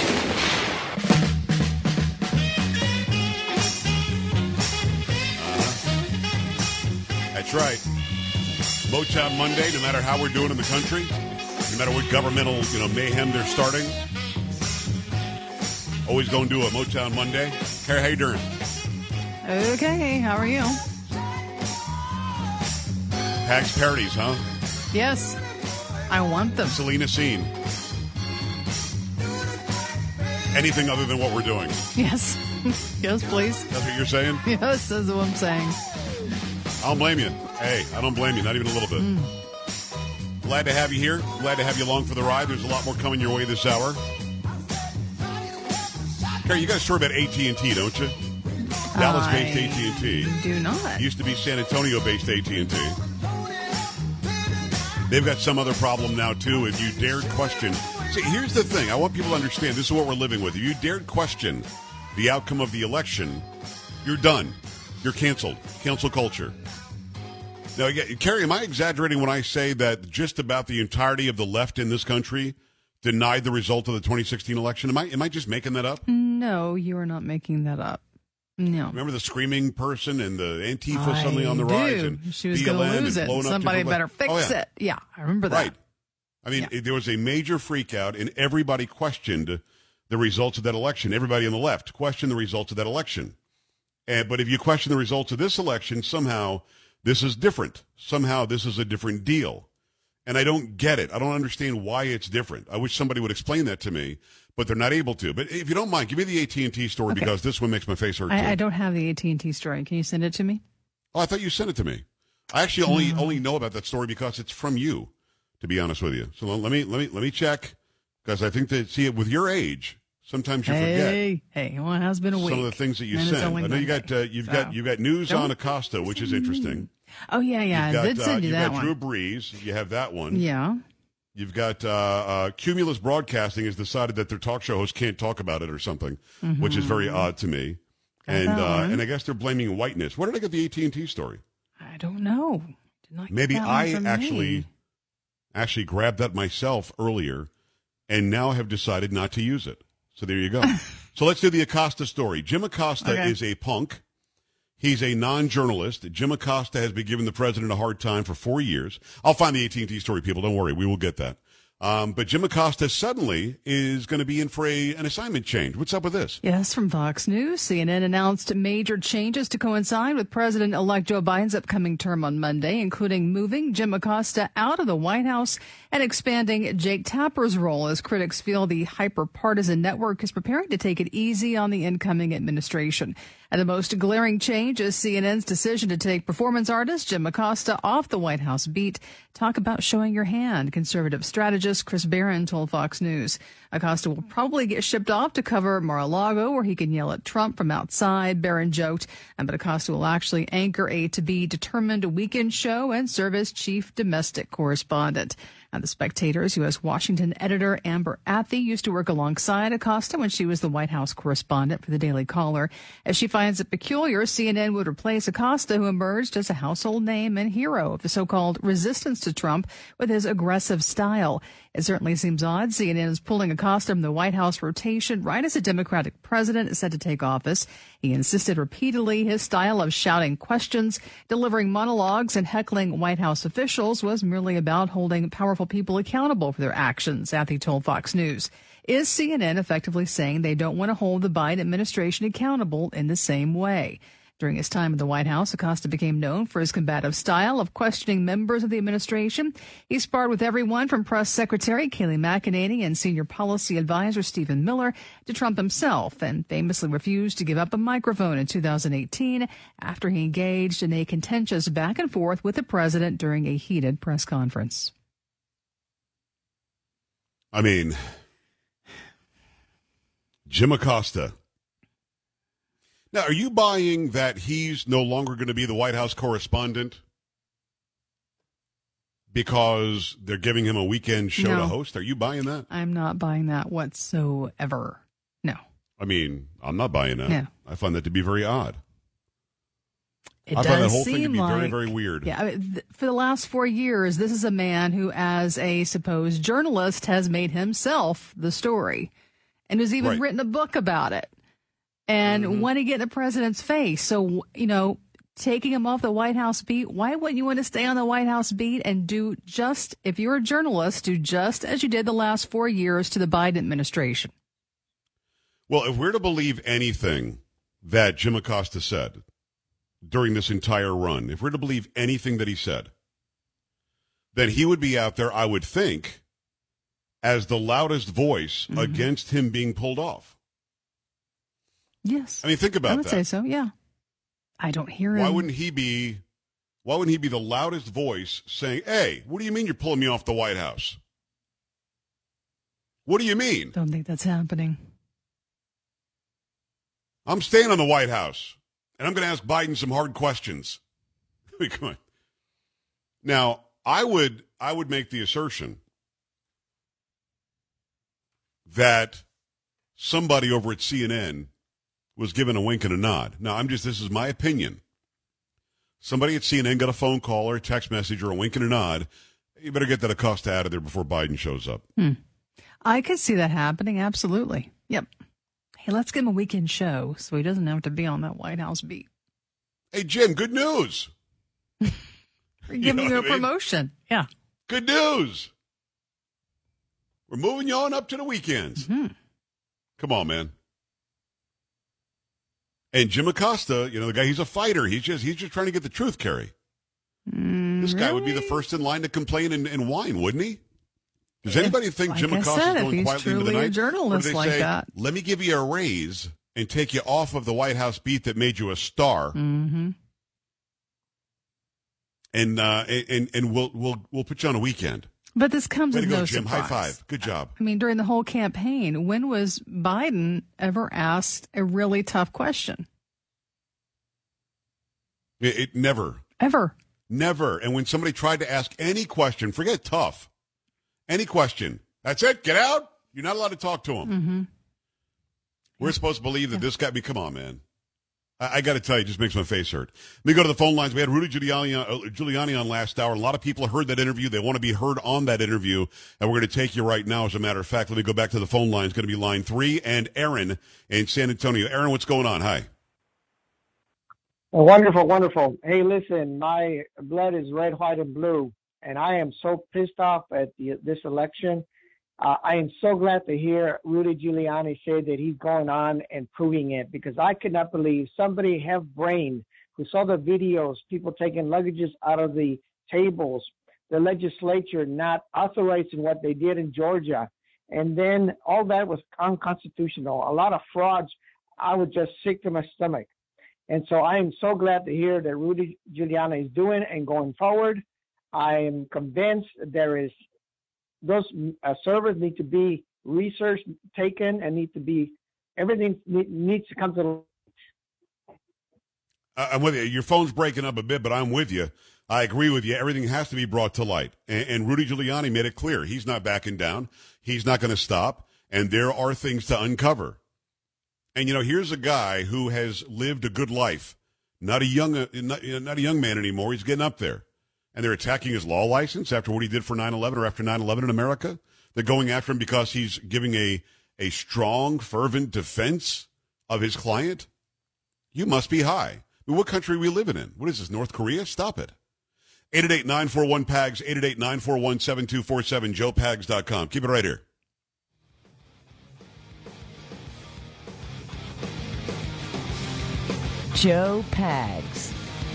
That's right. Motown Monday, no matter how we're doing in the country, no matter what governmental, mayhem they're starting, always going to do a Motown Monday. Carrie, how you doing? Okay, how are you? Pags parodies, huh? Yes, I want them. Selena Scene. Anything other than what we're doing. Yes. Yes, please. That's what you're saying? Yes, that's what I'm saying. I don't blame you. Hey, I don't blame you, not even a little bit. Glad to have you here. Glad to have you along for the ride. There's a lot more coming your way this hour. Carrie, you got a story about AT&T, don't you? Dallas-based AT&T. Do not. Used to be San Antonio-based AT&T. They've got some other problem now, too. If you dared question... See, here's the thing. I want people to understand. This is what we're living with. If you dared question the outcome of the election, you're done. You're canceled. Cancel culture. Now, Carrie, am I exaggerating when I say that just about the entirety of the left in this country denied the result of the 2016 election? Am I just making that up? No, you are not making that up. No. Remember the screaming person and the Antifa suddenly on the rise? And she was going to lose it. Somebody better fix it. Yeah, I remember that. Right. I mean, there was a major freak out, and everybody questioned the results of that election. Everybody on the left questioned the results of that election. But if you question the results of this election, somehow this is different. Somehow this is a different deal. And I don't get it. I don't understand why it's different. I wish somebody would explain that to me, but they're not able to. But if you don't mind, give me the AT&T story because this one makes my face hurt too. I don't have the AT&T story. Can you send it to me? Oh, I thought you sent it to me. I actually only know about that story because it's from you, to be honest with you. So let me check because I think that, see, with your age, sometimes you forget. Hey, well, it has been a week. Some of the things that you send. I know you've got news on Acosta, which is interesting. Oh yeah, I did send you that one. You've got Drew Brees. You have that one. Yeah. You've got Cumulus Broadcasting has decided that their talk show hosts can't talk about it or something, which is very odd to me. And I guess they're blaming whiteness. Where did I get the AT&T story? I don't know. Did not get Maybe that I one from actually grabbed that myself earlier, and now have decided not to use it. So there you go. So let's do the Acosta story. Jim Acosta is a punk. He's a non-journalist. Jim Acosta has been giving the president a hard time for 4 years. I'll find the AT&T story, people. Don't worry. We will get that. But Jim Acosta suddenly is going to be in for an assignment change. What's up with this? Yes, from Fox News. CNN announced major changes to coincide with President-elect Joe Biden's upcoming term on Monday, including moving Jim Acosta out of the White House and expanding Jake Tapper's role as critics feel the hyper-partisan network is preparing to take it easy on the incoming administration. And the most glaring change is CNN's decision to take performance artist Jim Acosta off the White House beat. Talk about showing your hand, conservative strategist Chris Barron told Fox News. Acosta will probably get shipped off to cover Mar-a-Lago, where he can yell at Trump from outside, Barron joked. But Acosta will actually anchor a to-be-determined weekend show and serve as chief domestic correspondent. And The Spectator's U.S. Washington editor Amber Athey used to work alongside Acosta when she was the White House correspondent for the Daily Caller. As she finds it peculiar, CNN would replace Acosta, who emerged as a household name and hero of the so-called resistance to Trump, with his aggressive style. It certainly seems odd. CNN is pulling Acosta from the White House rotation right as a Democratic president is set to take office. He insisted repeatedly his style of shouting questions, delivering monologues, and heckling White House officials was merely about holding powerful people accountable for their actions, Athey told Fox News. Is CNN effectively saying they don't want to hold the Biden administration accountable in the same way? During his time in the White House, Acosta became known for his combative style of questioning members of the administration. He sparred with everyone from Press Secretary Kayleigh McEnany and Senior Policy Advisor Stephen Miller to Trump himself, and famously refused to give up a microphone in 2018 after he engaged in a contentious back and forth with the president during a heated press conference. I mean, Jim Acosta. Now, are you buying that he's no longer going to be the White House correspondent because they're giving him a weekend show to host? Are you buying that? I'm not buying that whatsoever. No. I mean, I'm not buying that. No. I find that to be very odd. I find that whole thing to be very, very weird. Yeah, I mean, for the last 4 years, this is a man who, as a supposed journalist, has made himself the story and has even written a book about it. And want to get in the president's face. So, taking him off the White House beat, why wouldn't you want to stay on the White House beat and do just, if you're a journalist, do just as you did the last 4 years to the Biden administration? Well, if we're to believe anything that Jim Acosta said during this entire run, if we're to believe anything that he said, then he would be out there, I would think, as the loudest voice against him being pulled off. Yes. I mean, think about that. I would say so, yeah. I don't hear him. Why wouldn't he be Why wouldn't he be the loudest voice saying, hey, what do you mean you're pulling me off the White House? What do you mean? Don't think that's happening. I'm staying on the White House, and I'm going to ask Biden some hard questions. Come on. Now, I would make the assertion that somebody over at CNN was given a wink and a nod. Now, this is my opinion. Somebody at CNN got a phone call or a text message or a wink and a nod. You better get that Acosta out of there before Biden shows up. I could see that happening. Absolutely. Yep. Hey, let's give him a weekend show so he doesn't have to be on that White House beat. Hey, Jim, good news. We're giving you a promotion. Yeah. Good news. We're moving you on up to the weekends. Mm-hmm. Come on, man. And Jim Acosta, the guy, he's a fighter. He's just trying to get the truth, Carrie. This guy would be the first in line to complain and whine, wouldn't he? Does anybody think Jim Acosta is going quietly into the night? A journalist or do they like say, that. let me give you a raise and take you off of the White House beat that made you a star. Mm-hmm. And we'll put you on a weekend. But this comes Way as to go, no Jim. surprise. High five. Good job. I mean, during the whole campaign, when was Biden ever asked a really tough question? It never. Ever. Never. And when somebody tried to ask any question, forget tough, any question, that's it. Get out. You're not allowed to talk to him. Mm-hmm. We're supposed to believe that this guy, come on, man. I got to tell you, it just makes my face hurt. Let me go to the phone lines. We had Rudy Giuliani on last hour. A lot of people heard that interview. They want to be heard on that interview, and we're going to take you right now, as a matter of fact. Let me go back to the phone line. It's going to be line 3, and Aaron in San Antonio. Aaron, what's going on? Hi. Oh, wonderful, wonderful. Hey, listen, my blood is red, white, and blue, and I am so pissed off at this election. I am so glad to hear Rudy Giuliani say that he's going on and proving it, because I could not believe somebody have brain who saw the videos, people taking luggages out of the tables, the legislature not authorizing what they did in Georgia, and then all that was unconstitutional. A lot of frauds. I was just sick to my stomach. And so I am so glad to hear that Rudy Giuliani is doing and going forward. I am convinced those servers need to be researched, taken, and everything needs to come to the. I'm with you. Your phone's breaking up a bit, but I'm with you. I agree with you. Everything has to be brought to light. And Rudy Giuliani made it clear. He's not backing down. He's not going to stop. And there are things to uncover. And, here's a guy who has lived a good life. Not a young man anymore. He's getting up there. And they're attacking his law license after what he did for 9/11 or after 9/11 in America. They're going after him because he's giving a strong, fervent defense of his client. You must be high. I mean, what country are we living in? What is this, North Korea? Stop it. 888-941-PAGS, 888-941-7247, joepags.com. Keep it right here. Joe Pags.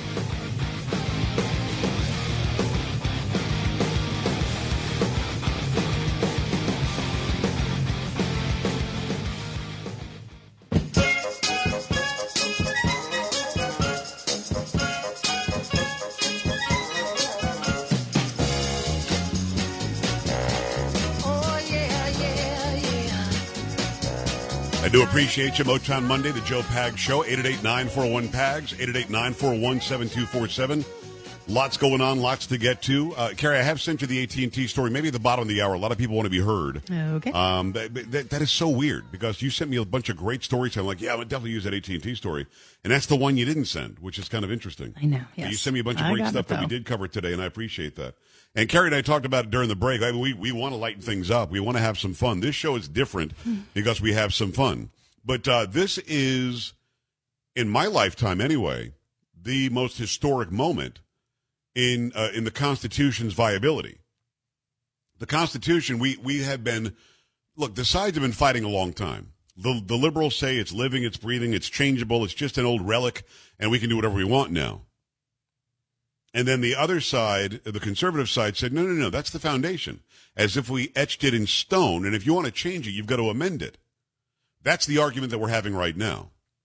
I do appreciate you. Motown Monday, the Joe Pags Show, 888-941-PAGS, 888-941-7247. Lots going on, lots to get to. Carrie, I have sent you the AT&T story, maybe at the bottom of the hour. A lot of people want to be heard. Okay. That is so weird, because you sent me a bunch of great stories. I'm like, yeah, I would definitely use that AT&T story. And that's the one you didn't send, which is kind of interesting. I know, yes. You sent me a bunch of great stuff that we did cover today, and I appreciate that. And Carrie and I talked about it during the break. I mean, we want to lighten things up. We want to have some fun. This show is different because we have some fun. But this is, in my lifetime anyway, the most historic moment in the Constitution's viability. The Constitution, we have been, look, the sides have been fighting a long time. The liberals say it's living, it's breathing, it's changeable, it's just an old relic, and we can do whatever we want now. And then the other side, the conservative side, said, no, that's the foundation. As if we etched it in stone, and if you want to change it, you've got to amend it. That's the argument that we're having right now.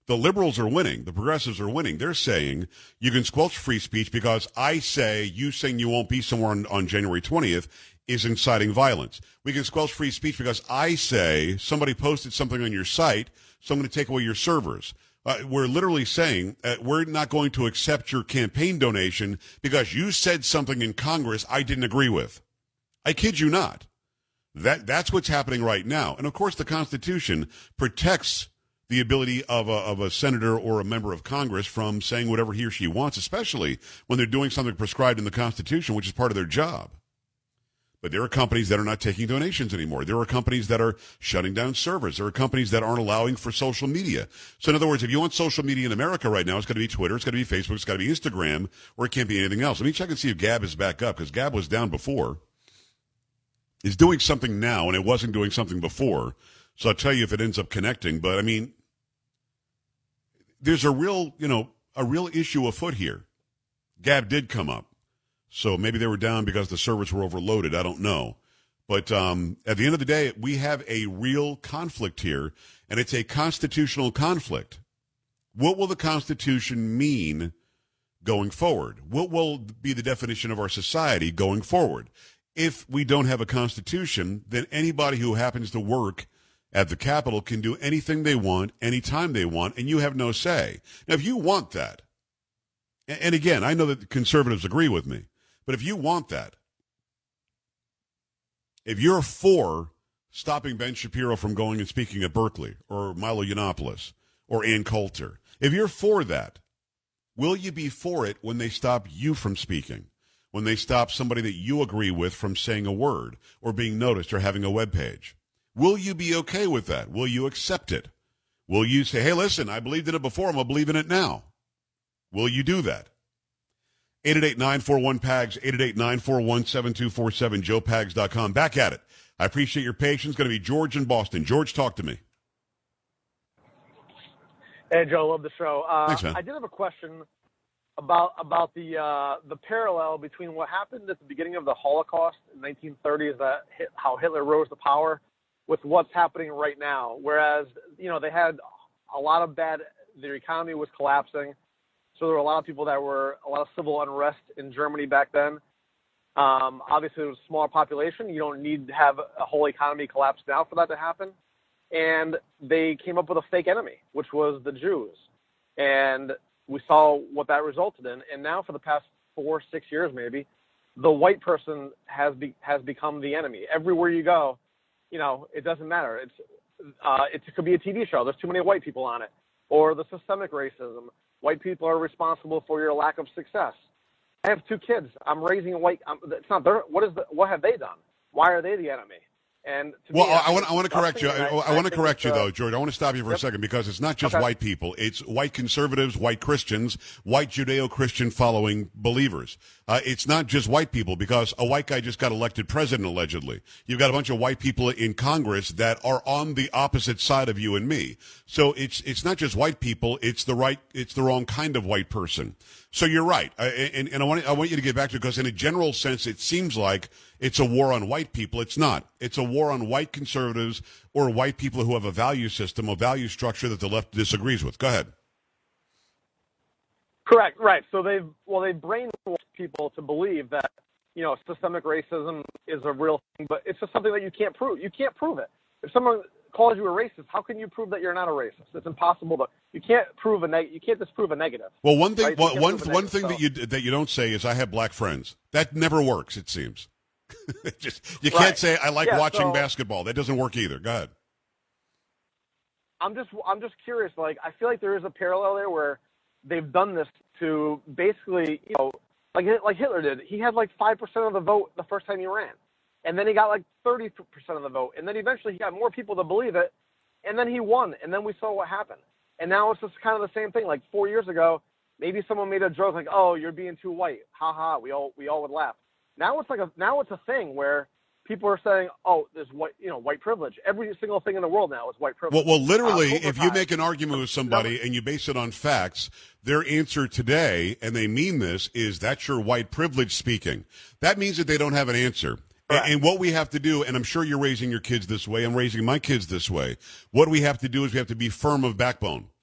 The liberals are winning. The progressives are winning. They're saying you can squelch free speech because I say you saying you won't be somewhere on January 20th is inciting violence. We can squelch free speech because I say somebody posted something on your site, so I'm going to take away your servers. We're literally saying we're not going to accept your campaign donation because you said something in Congress I didn't agree with. I kid you not. That's what's happening right now. And, of course, the Constitution protects the ability of a senator or a member of Congress from saying whatever he or she wants, especially when they're doing something prescribed in the Constitution, which is part of their job. But there are companies that are not taking donations anymore. There are companies that are shutting down servers. There are companies that aren't allowing for social media. So, in other words, if you want social media in America right now, it's got to be Twitter, it's got to be Facebook, it's got to be Instagram, or it can't be anything else. Let me check and see if Gab is back up, because Gab was down before. It's doing something now, and it wasn't doing something before. So I'll tell you if it ends up connecting. But, I mean, there's a real issue afoot here. Gab did come up. So maybe they were down because the servers were overloaded. I don't know. But at the end of the day, we have a real conflict here, and it's a constitutional conflict. What will the Constitution mean going forward? What will be the definition of our society going forward? If we don't have a Constitution, then anybody who happens to work at the Capitol can do anything they want, anytime they want, and you have no say. Now, if you want that, and again, I know that the conservatives agree with me, but if you want that, if you're for stopping Ben Shapiro from going and speaking at Berkeley or Milo Yiannopoulos or Ann Coulter, if you're for that, will you be for it when they stop you from speaking, when they stop somebody that you agree with from saying a word or being noticed or having a web page? Will you be okay with that? Will you accept it? Will you say, hey, listen, I believed in it before, I'm going to believe in it now? Will you do that? 888-941-PAGS, 888-941-7247, joepags.com. Back at it. I appreciate your patience. Going to be George in Boston. George, talk to me. Hey, Joe, love the show. Thanks, man. I did have a question about the parallel between what happened at the beginning of the Holocaust in 1930, how Hitler rose to power, with what's happening right now. Whereas, they had a lot of their economy was collapsing. So there were a lot of people a lot of civil unrest in Germany back then. Obviously, it was a smaller population. You don't need to have a whole economy collapse now for that to happen. And they came up with a fake enemy, which was the Jews. And we saw what that resulted in. And now for the past 4-6 years maybe, the white person has become the enemy. Everywhere you go, it doesn't matter. It could be a TV show. There's too many white people on it. Or the systemic racism. White people are responsible for your lack of success. I have 2 kids. I'm raising a white. It's not their. What have they done? Why are they the enemy? And I want to correct you. I want to correct you, though, George. I want to stop you for a second because it's not just white people. It's white conservatives, white Christians, white Judeo-Christian following believers. It's not just white people because a white guy just got elected president, allegedly. You've got a bunch of white people in Congress that are on the opposite side of you and me. So it's not just white people. It's the wrong kind of white person. So you're right. And I want you to get back to it because in a general sense, it seems like it's a war on white people. It's not. It's a war on white conservatives or white people who have a value system, a value structure that the left disagrees with. Go ahead. Correct. Right. So they've brainwashed people to believe that, systemic racism is a real thing, but it's just something that you can't prove. You can't prove it. If someone calls you a racist, how can you prove that you're not a racist? It's impossible to. You can't prove you can't disprove a negative. Well, one thing, right? one thing that you don't say is I have black friends. That never works. It seems. You can't say I like watching basketball. That doesn't work either. Go ahead. I'm just curious. Like, I feel like there is a parallel there where they've done this to basically, like Hitler did. He had like 5% of the vote the first time he ran, and then he got like 30% of the vote, and then eventually he got more people to believe it, and then he won, and then we saw what happened. And now it's just kind of the same thing. Like 4 years ago, maybe someone made a joke like, "Oh, you're being too white." Ha ha. We all would laugh. Now it's a thing where people are saying, "Oh, there's white privilege." Every single thing in the world now is white privilege. Well, literally, if you make an argument with somebody and you base it on facts, their answer today, and they mean this, is that's your white privilege speaking. That means that they don't have an answer. Right. And what we have to do, and I'm sure you're raising your kids this way, I'm raising my kids this way. What we have to do is we have to be firm of backbone.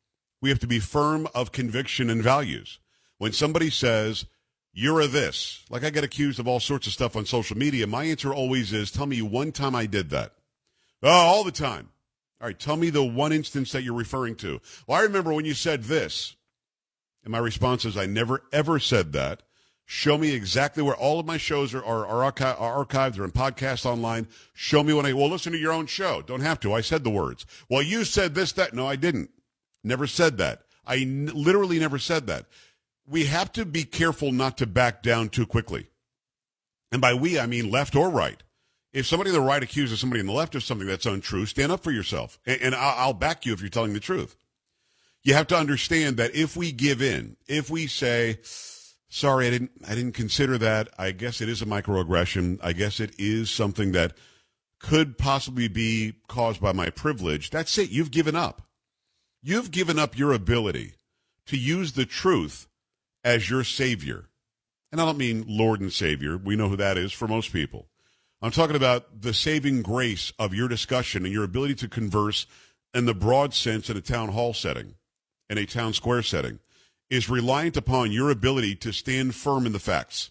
We have to be firm of conviction and values. When somebody says, you're a this, like I get accused of all sorts of stuff on social media, my answer always is, tell me one time I did that. Oh, all the time. All right, tell me the one instance that you're referring to. Well, I remember when you said this. And my response is, I never, ever said that. Show me exactly where all of my shows are archived. They're in podcast online. Show me when listen to your own show. Don't have to. I said the words. Well, you said this, that. No, I didn't. Never said that. I literally never said that. We have to be careful not to back down too quickly. And by we, I mean left or right. If somebody on the right accuses somebody on the left of something that's untrue, stand up for yourself. And I'll back you if you're telling the truth. You have to understand that if we give in, if we say, sorry, I didn't consider that. I guess it is a microaggression. I guess it is something that could possibly be caused by my privilege. That's it. You've given up. You've given up your ability to use the truth as your savior. And I don't mean Lord and Savior. We know who that is for most people. I'm talking about the saving grace of your discussion and your ability to converse in the broad sense in a town hall setting, in a town square setting, is reliant upon your ability to stand firm in the facts.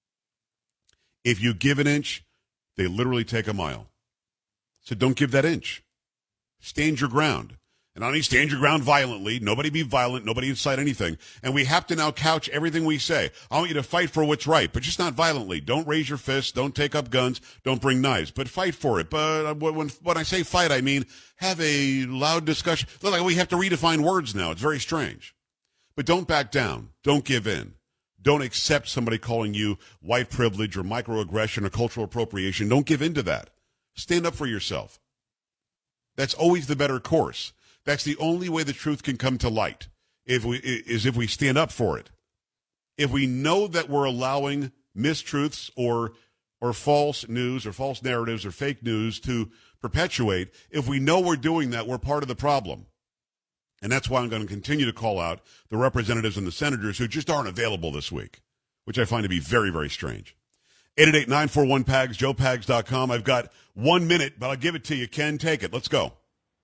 If you give an inch, they literally take a mile. So don't give that inch. Stand your ground. And not only stand your ground violently, nobody be violent, nobody incite anything. And we have to now couch everything we say. I want you to fight for what's right, but just not violently. Don't raise your fists, don't take up guns, don't bring knives, but fight for it. But when I say fight, I mean have a loud discussion. Look, like we have to redefine words now. It's very strange. But don't back down. Don't give in. Don't accept somebody calling you white privilege or microaggression or cultural appropriation. Don't give in to that. Stand up for yourself. That's always the better course. That's the only way the truth can come to light, if we stand up for it. If we know that we're allowing mistruths or false news or false narratives or fake news to perpetuate, if we know we're doing that, we're part of the problem. And that's why I'm going to continue to call out the representatives and the senators who just aren't available this week, which I find to be very, very strange. 888-941-PAGS, joepags.com. I've got 1 minute, but I'll give it to you. Ken, take it. Let's go.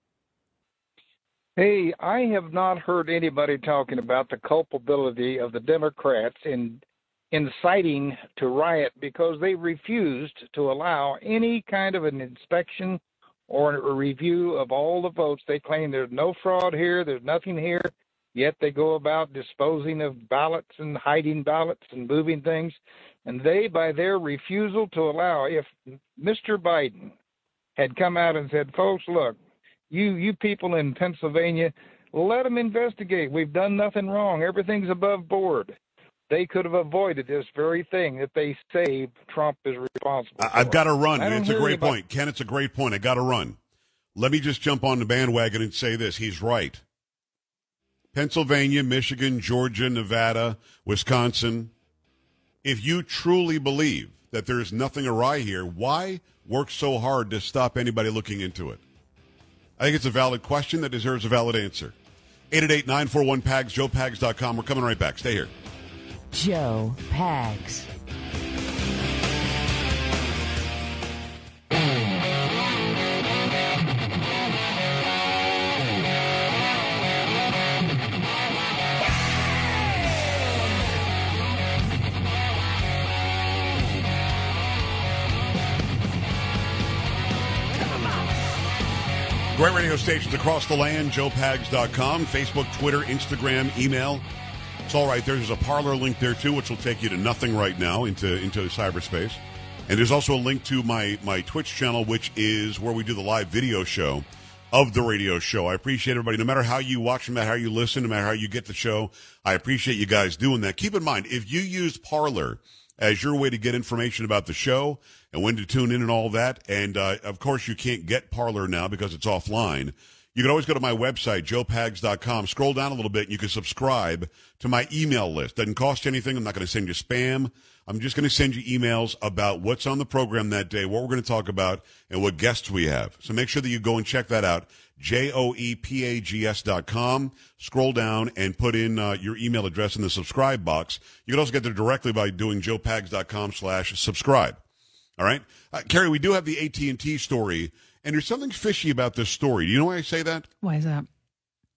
Hey, I have not heard anybody talking about the culpability of the Democrats in inciting to riot because they refused to allow any kind of an inspection or a review of all the votes. They claim there's no fraud here, there's nothing here, yet they go about disposing of ballots and hiding ballots and moving things. And they, by their refusal to allow, if Mr. Biden had come out and said, folks, look, you people in Pennsylvania, let them investigate. We've done nothing wrong. Everything's above board. They could have avoided this very thing that they say Trump is responsible for. I've got to run. It's a great point. Ken, it's a great point. I got to run. Let me just jump on the bandwagon and say this. He's right. Pennsylvania, Michigan, Georgia, Nevada, Wisconsin. If you truly believe that there's nothing awry here, why work so hard to stop anybody looking into it? I think it's a valid question that deserves a valid answer. 888-941-PAGS, joepags.com. We're coming right back. Stay here. Joe Pags. Great radio stations across the land, joepags.com, Facebook, Twitter, Instagram, email. It's all right there. There's a Parler link there, too, which will take you to nothing right now, into cyberspace. And there's also a link to my Twitch channel, which is where we do the live video show of the radio show. I appreciate everybody, no matter how you watch, no matter how you listen, no matter how you get the show. I appreciate you guys doing that. Keep in mind, if you use Parler as your way to get information about the show and when to tune in and all that, and of course you can't get Parler now because it's offline, you can always go to my website, joepags.com, scroll down a little bit, and you can subscribe to my email list. Doesn't cost you anything. I'm not going to send you spam. I'm just going to send you emails about what's on the program that day, what we're going to talk about, and what guests we have. So make sure that you go and check that out, joepags.com. Scroll down and put in your email address in the subscribe box. You can also get there directly by doing joepags.com/subscribe. All right? Carrie, we do have the AT&T story, and there's something fishy about this story. Do you know why I say that? Why is that?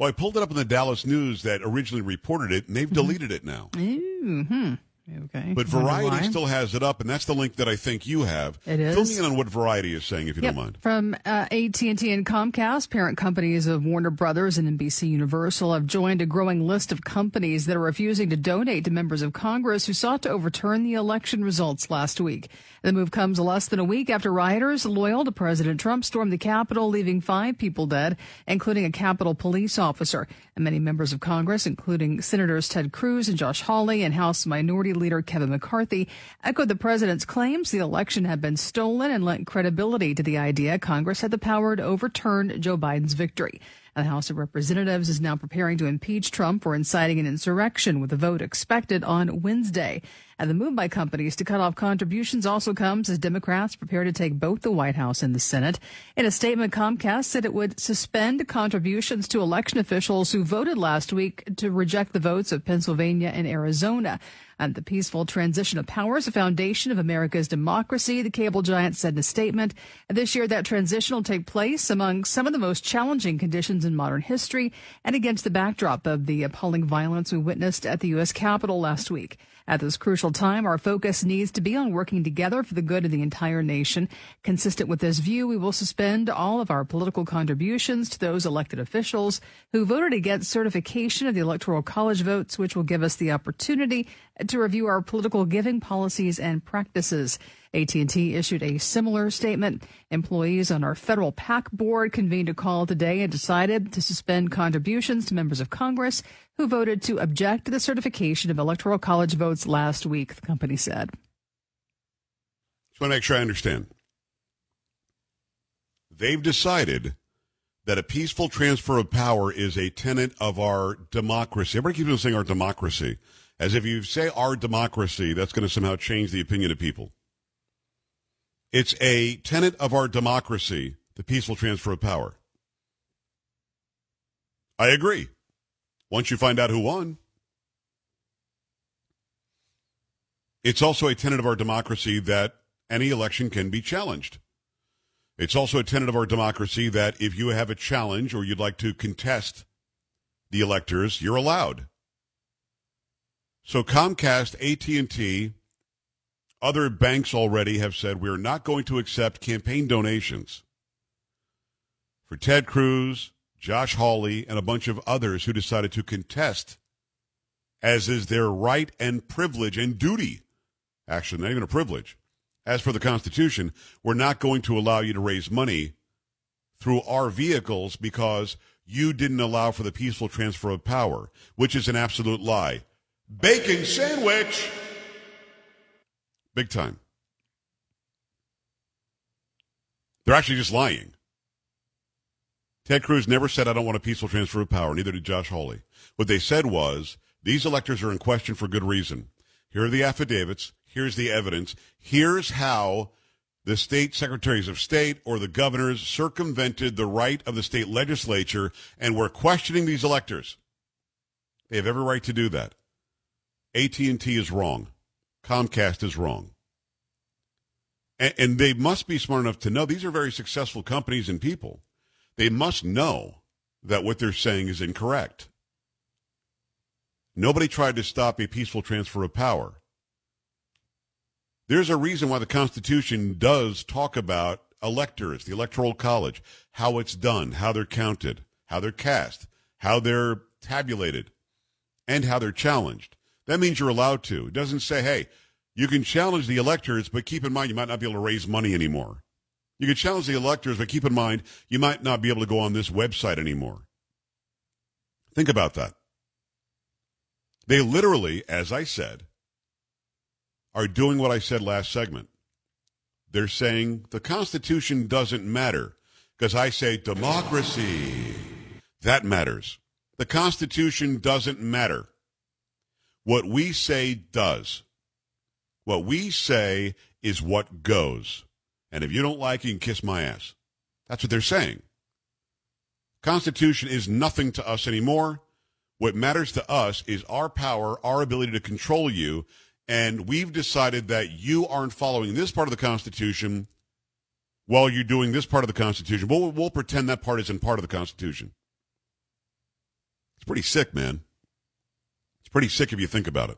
Well, I pulled it up in the Dallas News that originally reported it, and they've deleted it now. Mm-hmm. Okay. But Variety still has it up, and that's the link that I think you have. It is. Fill me in on what Variety is saying, if you don't mind. From AT&T and Comcast, parent companies of Warner Brothers and NBC Universal have joined a growing list of companies that are refusing to donate to members of Congress who sought to overturn the election results last week. The move comes less than a week after rioters loyal to President Trump stormed the Capitol, leaving 5 people dead, including a Capitol police officer. And many members of Congress, including Senators Ted Cruz and Josh Hawley and House Minority Leader Kevin McCarthy, echoed the president's claims the election had been stolen and lent credibility to the idea Congress had the power to overturn Joe Biden's victory. The House of Representatives is now preparing to impeach Trump for inciting an insurrection, with a vote expected on Wednesday. And the move by companies to cut off contributions also comes as Democrats prepare to take both the White House and the Senate. In a statement, Comcast said it would suspend contributions to election officials who voted last week to reject the votes of Pennsylvania and Arizona. And the peaceful transition of power is a foundation of America's democracy, the cable giant said in a statement. This year, that transition will take place among some of the most challenging conditions in modern history and against the backdrop of the appalling violence we witnessed at the U.S. Capitol last week. At this crucial time, our focus needs to be on working together for the good of the entire nation. Consistent with this view, we will suspend all of our political contributions to those elected officials who voted against certification of the Electoral College votes, which will give us the opportunity to review our political giving policies and practices. AT&T issued a similar statement. Employees on our federal PAC board convened a call today and decided to suspend contributions to members of Congress who voted to object to the certification of Electoral College votes last week, the company said. Just want to make sure I understand. They've decided that a peaceful transfer of power is a tenet of our democracy. Everybody keeps on saying our democracy, as if you say our democracy, that's going to somehow change the opinion of people. It's a tenet of our democracy, the peaceful transfer of power. I agree. Once you find out who won. It's also a tenet of our democracy that any election can be challenged. It's also a tenet of our democracy that if you have a challenge or you'd like to contest the electors, you're allowed. So Comcast, AT&T, other banks already have said we're not going to accept campaign donations for Ted Cruz, Josh Hawley, and a bunch of others who decided to contest, as is their right and privilege and duty. Actually, not even a privilege. As for the Constitution, we're not going to allow you to raise money through our vehicles because you didn't allow for the peaceful transfer of power, which is an absolute lie. Bacon sandwich! Big time. They're actually just lying. Ted Cruz never said, I don't want a peaceful transfer of power. Neither did Josh Hawley. What they said was, these electors are in question for good reason. Here are the affidavits. Here's the evidence. Here's how the state secretaries of state or the governors circumvented the right of the state legislature, and we're questioning these electors. They have every right to do that. AT&T is wrong. Comcast is wrong. And they must be smart enough to know these are very successful companies and people. They must know that what they're saying is incorrect. Nobody tried to stop a peaceful transfer of power. There's a reason why the Constitution does talk about electors, the Electoral College, how it's done, how they're counted, how they're cast, how they're tabulated, and how they're challenged. That means you're allowed to. It doesn't say, hey, you can challenge the electors, but keep in mind you might not be able to raise money anymore. You can challenge the electors, but keep in mind you might not be able to go on this website anymore. Think about that. They literally, as I said, are doing what I said last segment. They're saying the Constitution doesn't matter because I say democracy. That matters. The Constitution doesn't matter. What we say does. What we say is what goes. And if you don't like it, you can kiss my ass. That's what they're saying. Constitution is nothing to us anymore. What matters to us is our power, our ability to control you, and we've decided that you aren't following this part of the Constitution while you're doing this part of the Constitution. We'll pretend that part isn't part of the Constitution. It's pretty sick, man. It's pretty sick if you think about it.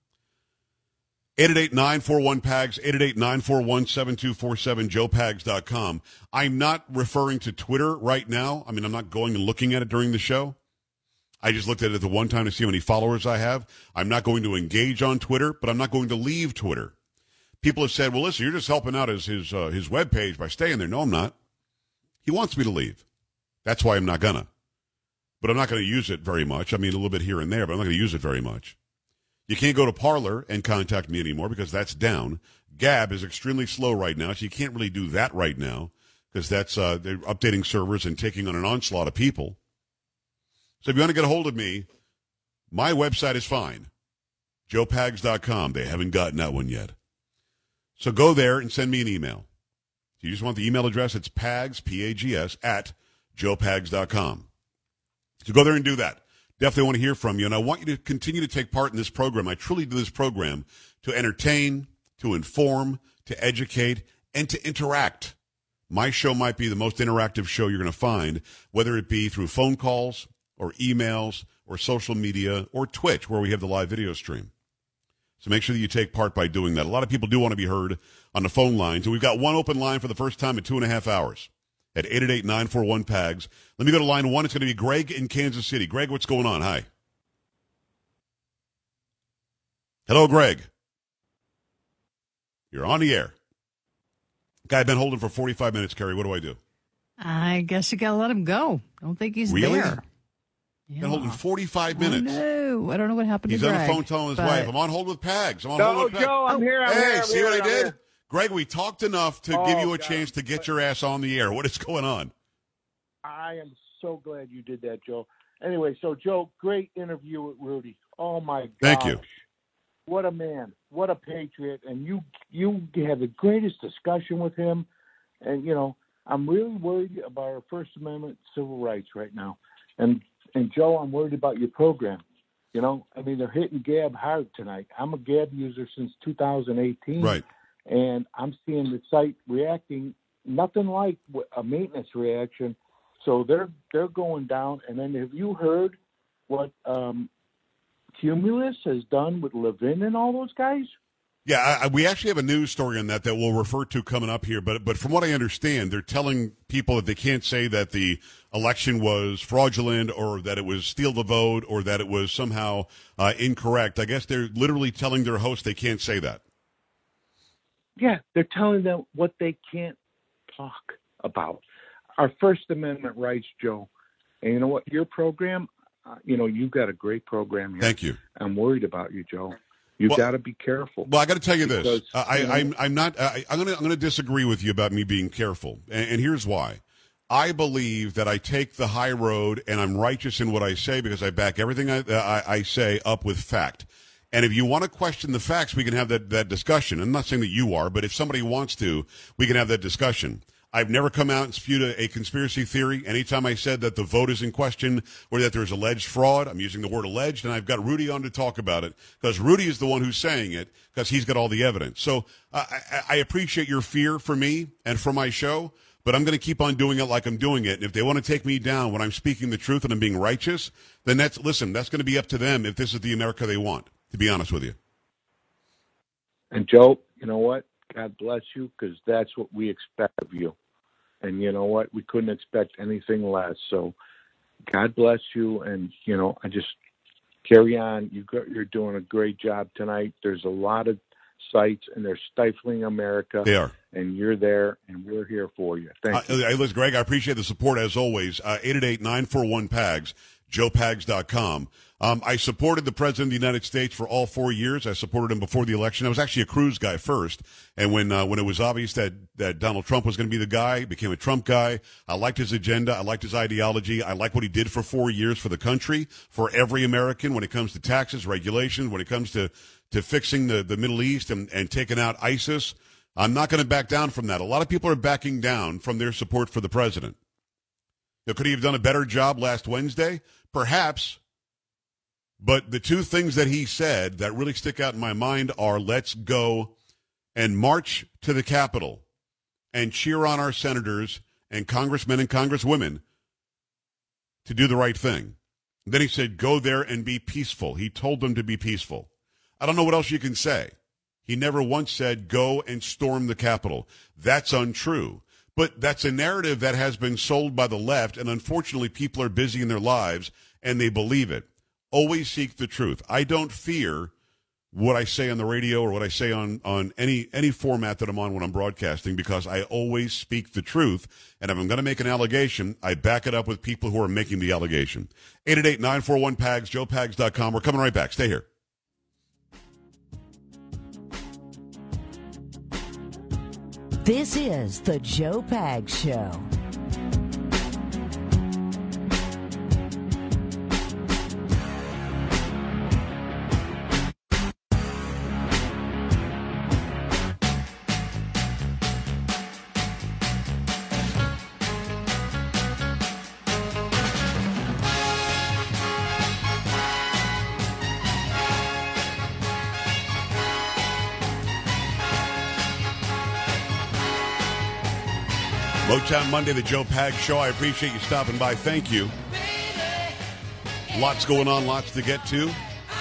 888-941-PAGS, 888-941-7247, joepags.com. I'm not referring to Twitter right now. I mean, I'm not going and looking at it during the show. I just looked at it at the one time to see how many followers I have. I'm not going to engage on Twitter, but I'm not going to leave Twitter. People have said, well, listen, you're just helping out his webpage by staying there. No, I'm not. He wants me to leave. That's why I'm not gonna. But I'm not going to use it very much. I mean, a little bit here and there, but I'm not going to use it very much. You can't go to Parler and contact me anymore because that's down. Gab is extremely slow right now, so you can't really do that right now because that's they're updating servers and taking on an onslaught of people. So if you want to get a hold of me, my website is fine, joepags.com. They haven't gotten that one yet. So go there and send me an email. If you just want the email address, it's pags, P-A-G-S, at joepags.com. So go there and do that. Definitely want to hear from you, and I want you to continue to take part in this program. I truly do this program to entertain, to inform, to educate, and to interact. My show might be the most interactive show you're going to find, whether it be through phone calls or emails or social media or Twitch, where we have the live video stream. So make sure that you take part by doing that. A lot of people do want to be heard on the phone lines, and we've got one open line for the first time in 2.5 hours. At 888-941-PAGS. Let me go to line one. It's going to be Greg in Kansas City. Greg, what's going on? Hi. Hello, Greg. You're on the air. Guy, I've been holding for 45 minutes, Carrie. What do I do? I guess you got to let him go. I don't think he's really? there. Been holding 45 minutes. No, I don't know what happened He's to Greg. He's on the phone telling his wife, I'm on hold with PAGS. I'm on hold with PAGS. Joe, I'm here. Hey, see what I did? Here. Greg, we talked enough to give you a chance to get your ass on the air. What is going on? I am so glad you did that, Joe. Anyway, so, Joe, great interview with Rudy. Oh, my gosh. Thank you. What a man. What a patriot. And you had the greatest discussion with him. And, you know, I'm really worried about our First Amendment civil rights right now. And Joe, I'm worried about your program. You know, I mean, they're hitting Gab hard tonight. I'm a Gab user since 2018. Right. And I'm seeing the site reacting nothing like a maintenance reaction. So they're going down. And then have you heard what Cumulus has done with Levin and all those guys? Yeah, we actually have a news story on that we'll refer to coming up here. But from what I understand, they're telling people that they can't say that the election was fraudulent or that it was steal the vote or that it was somehow incorrect. I guess they're literally telling their host they can't say that. Yeah, they're telling them what they can't talk about. Our First Amendment rights, Joe. And you know what? Your program, you've got a great program here. Thank you. I'm worried about you, Joe. You've got to be careful. Well, I got to tell you this. Because, I'm going to disagree with you about me being careful, and here's why. I believe that I take the high road and I'm righteous in what I say because I back everything I say up with fact. And if you want to question the facts, we can have that discussion. I'm not saying that you are, but if somebody wants to, we can have that discussion. I've never come out and spewed a conspiracy theory. Anytime I said that the vote is in question or that there's alleged fraud, I'm using the word alleged, and I've got Rudy on to talk about it because Rudy is the one who's saying it because he's got all the evidence. So I appreciate your fear for me and for my show, but I'm going to keep on doing it like I'm doing it. And if they want to take me down when I'm speaking the truth and I'm being righteous, then that's going to be up to them if this is the America they want, to be honest with you. And, Joe, you know what? God bless you, because that's what we expect of you. And you know what? We couldn't expect anything less. So God bless you. And, I just carry on. You're doing a great job tonight. There's a lot of sites, and they're stifling America. They are. And you're there, and we're here for you. Thank you. Listen, Greg, I appreciate the support as always. 888-941-PAGS, joepags.com. I supported the President of the United States for all 4 years. I supported him before the election. I was actually a Cruz guy first. And when it was obvious that Donald Trump was going to be the guy, I became a Trump guy. I liked his agenda. I liked his ideology. I like what he did for 4 years for the country, for every American when it comes to taxes, regulations, when it comes to fixing the Middle East and taking out ISIS. I'm not going to back down from that. A lot of people are backing down from their support for the president. Now, could he have done a better job last Wednesday? Perhaps. But the two things that he said that really stick out in my mind are let's go and march to the Capitol and cheer on our senators and congressmen and congresswomen to do the right thing. Then he said, go there and be peaceful. He told them to be peaceful. I don't know what else you can say. He never once said, go and storm the Capitol. That's untrue. But that's a narrative that has been sold by the left, and unfortunately people are busy in their lives, and they believe it. Always seek the truth. I don't fear what I say on the radio or what I say on any format that I'm on when I'm broadcasting, because I always speak the truth. And if I'm going to make an allegation, I back it up with people who are making the allegation. 888-941-PAGS, joepags.com. We're coming right back. Stay here. This is the Joe Pags Show. Motown Monday, the Joe Pags Show. I appreciate you stopping by. Thank you. Lots going on, lots to get to.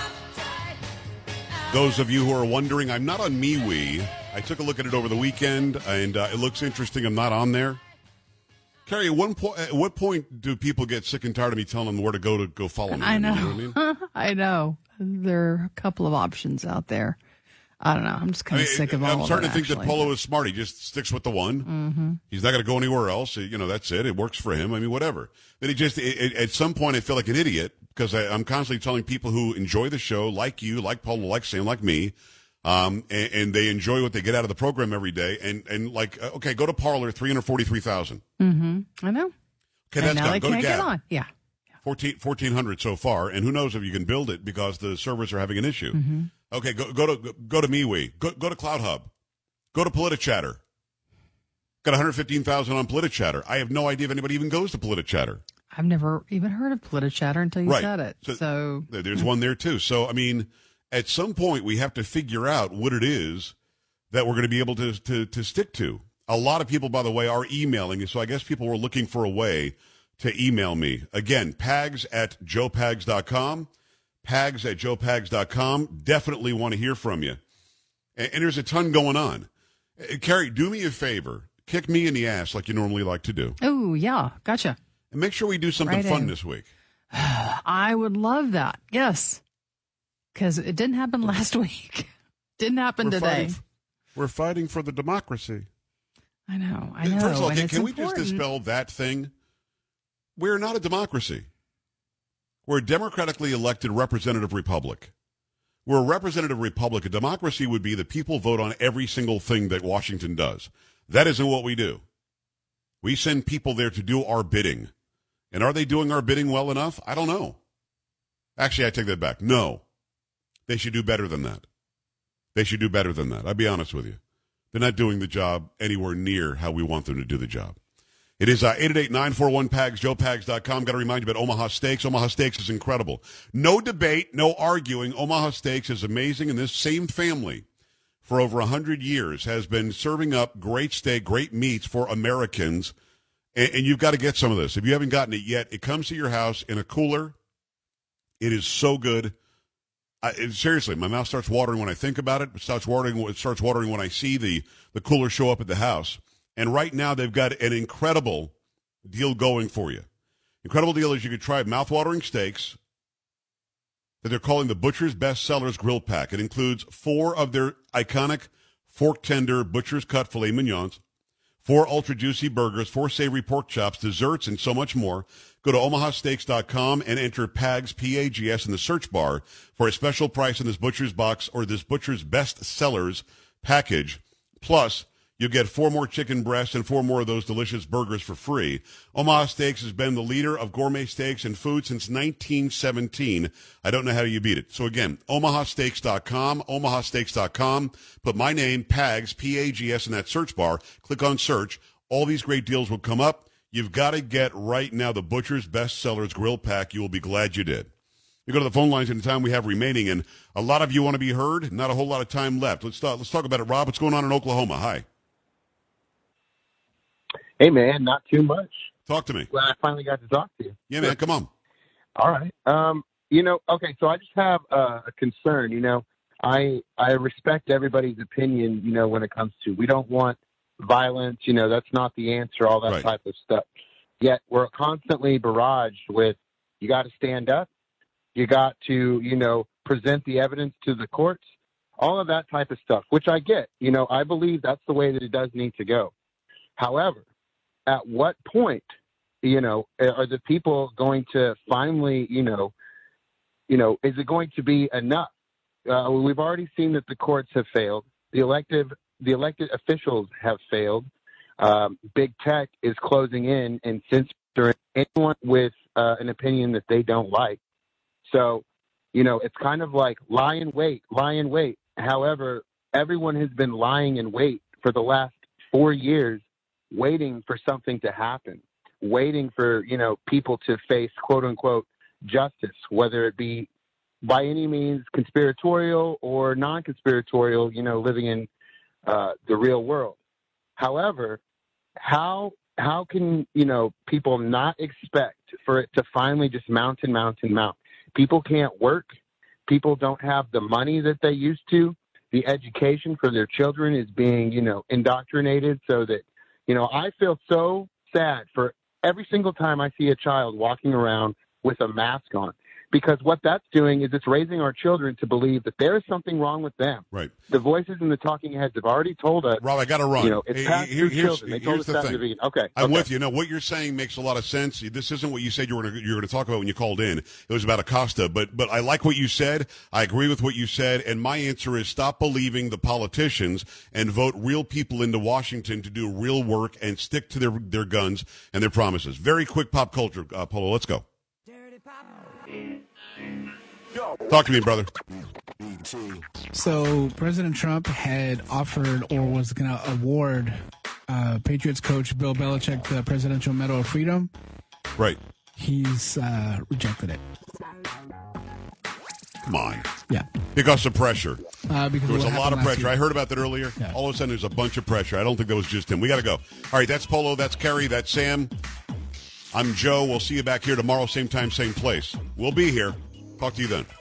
Those of you who are wondering, I'm not on MeWe. I took a look at it over the weekend, and it looks interesting. I'm not on there. Carrie, at what point do people get sick and tired of me telling them where to go follow me? I know. You know what I mean? I know. There are a couple of options out there. I don't know. I'm just kind of sick of all of it. I'm starting to think that Polo is smart. He just sticks with the one. Mm-hmm. He's not going to go anywhere else. You know, that's it. It works for him. I mean, whatever. Then at some point, I feel like an idiot because I'm constantly telling people who enjoy the show, like you, like Polo, like Sam, like me, and they enjoy what they get out of the program every day. And like, okay, go to Parler, 343,000. Mm-hmm. I know. Okay, that's now done. they Go to can't Gab. get on. Yeah. 1,400 so far, and who knows if you can build it because the servers are having an issue. Mm-hmm. Okay, go to MeWe. Go to Cloud Hub. Go to PolitiChatter. Got 115,000 on PolitiChatter. I have no idea if anybody even goes to PolitiChatter. I've never even heard of PolitiChatter until you said it. So there's one there too. So I mean, at some point we have to figure out what it is that we're going to be able to stick to. A lot of people, by the way, are emailing, so I guess people were looking for a way to email me. Again, pags@joepags.com. pags@joepags.com. Definitely want to hear from you. And there's a ton going on. Carrie, do me a favor. Kick me in the ass like you normally like to do. Oh, yeah. Gotcha. And make sure we do something fun this week. I would love that. Yes. Because it didn't happen last week. Didn't happen today. We're fighting for the democracy. I know. First of all, and can we just dispel that thing? We're not a democracy. We're a democratically elected representative republic. We're a representative republic. A democracy would be the people vote on every single thing that Washington does. That isn't what we do. We send people there to do our bidding. And are they doing our bidding well enough? I don't know. Actually, I take that back. No. They should do better than that. They should do better than that. I'll be honest with you. They're not doing the job anywhere near how we want them to do the job. It is 888-941-PAGS, joepags.com. Got to remind you about Omaha Steaks. Omaha Steaks is incredible. No debate, no arguing. Omaha Steaks is amazing, and this same family for over 100 years has been serving up great steak, great meats for Americans, and you've got to get some of this. If you haven't gotten it yet, it comes to your house in a cooler. It is so good. Seriously, my mouth starts watering when I think about it. It starts watering when I see the cooler show up at the house. And right now, they've got an incredible deal going for you. Incredible deal is you could try mouth-watering steaks that they're calling the Butcher's Best Sellers Grill Pack. It includes 4 of their iconic fork-tender Butcher's Cut filet mignons, 4 ultra-juicy burgers, 4 savory pork chops, desserts, and so much more. Go to omahasteaks.com and enter PAGS, P-A-G-S, in the search bar for a special price on this Butcher's Box or this Butcher's Best Sellers package. Plus, you'll get 4 more chicken breasts and 4 more of those delicious burgers for free. Omaha Steaks has been the leader of gourmet steaks and food since 1917. I don't know how you beat it. So again, omahasteaks.com, omahasteaks.com. Put my name, PAGS, P-A-G-S, in that search bar. Click on search. All these great deals will come up. You've got to get right now the Butcher's Best Sellers Grill Pack. You will be glad you did. You go to the phone lines in the time we have remaining, and a lot of you want to be heard. Not a whole lot of time left. Let's talk about it. Rob, what's going on in Oklahoma? Hi. Hey, man, not too much. Talk to me. Glad I finally got to talk to you. Yeah, man, come on. All right. Okay, so I just have a concern. I respect everybody's opinion, when it comes to, we don't want violence, that's not the answer, all that type of stuff. Yet we're constantly barraged with, you got to stand up, you got to, present the evidence to the courts, all of that type of stuff, which I get. I believe that's the way that it does need to go. However, at what point, are the people going to finally, is it going to be enough? We've already seen that the courts have failed. The elected officials have failed. Big tech is closing in and censoring anyone with an opinion that they don't like. So, it's kind of like lie in wait. However, everyone has been lying in wait for the last 4 years, waiting for something to happen, waiting for, people to face quote unquote justice, whether it be by any means conspiratorial or non-conspiratorial, living in the real world. However, how can, people not expect for it to finally just mount? People can't work. People don't have the money that they used to. The education for their children is being, indoctrinated so that, I feel so sad for every single time I see a child walking around with a mask on. Because what that's doing is it's raising our children to believe that there is something wrong with them. Right. The voices in the talking heads have already told us. Rob, I got to run. It's past through children. They told us that in the beginning. Okay. I'm with you. No, what you're saying makes a lot of sense. This isn't what you said you were going to talk about when you called in. It was about Acosta. But I like what you said. I agree with what you said. And my answer is stop believing the politicians and vote real people into Washington to do real work and stick to their guns and their promises. Very quick pop culture, Polo. Let's go. Talk to me, brother. So President Trump had offered or was going to award Patriots coach Bill Belichick the Presidential Medal of Freedom. Right. He's rejected it. Come on. Yeah. Because of pressure. Because there was a lot of pressure. Year. I heard about that earlier. Yeah. All of a sudden, there's a bunch of pressure. I don't think that was just him. We got to go. All right, that's Polo. That's Kerry. That's Sam. I'm Joe. We'll see you back here tomorrow, same time, same place. We'll be here. Talk to you then.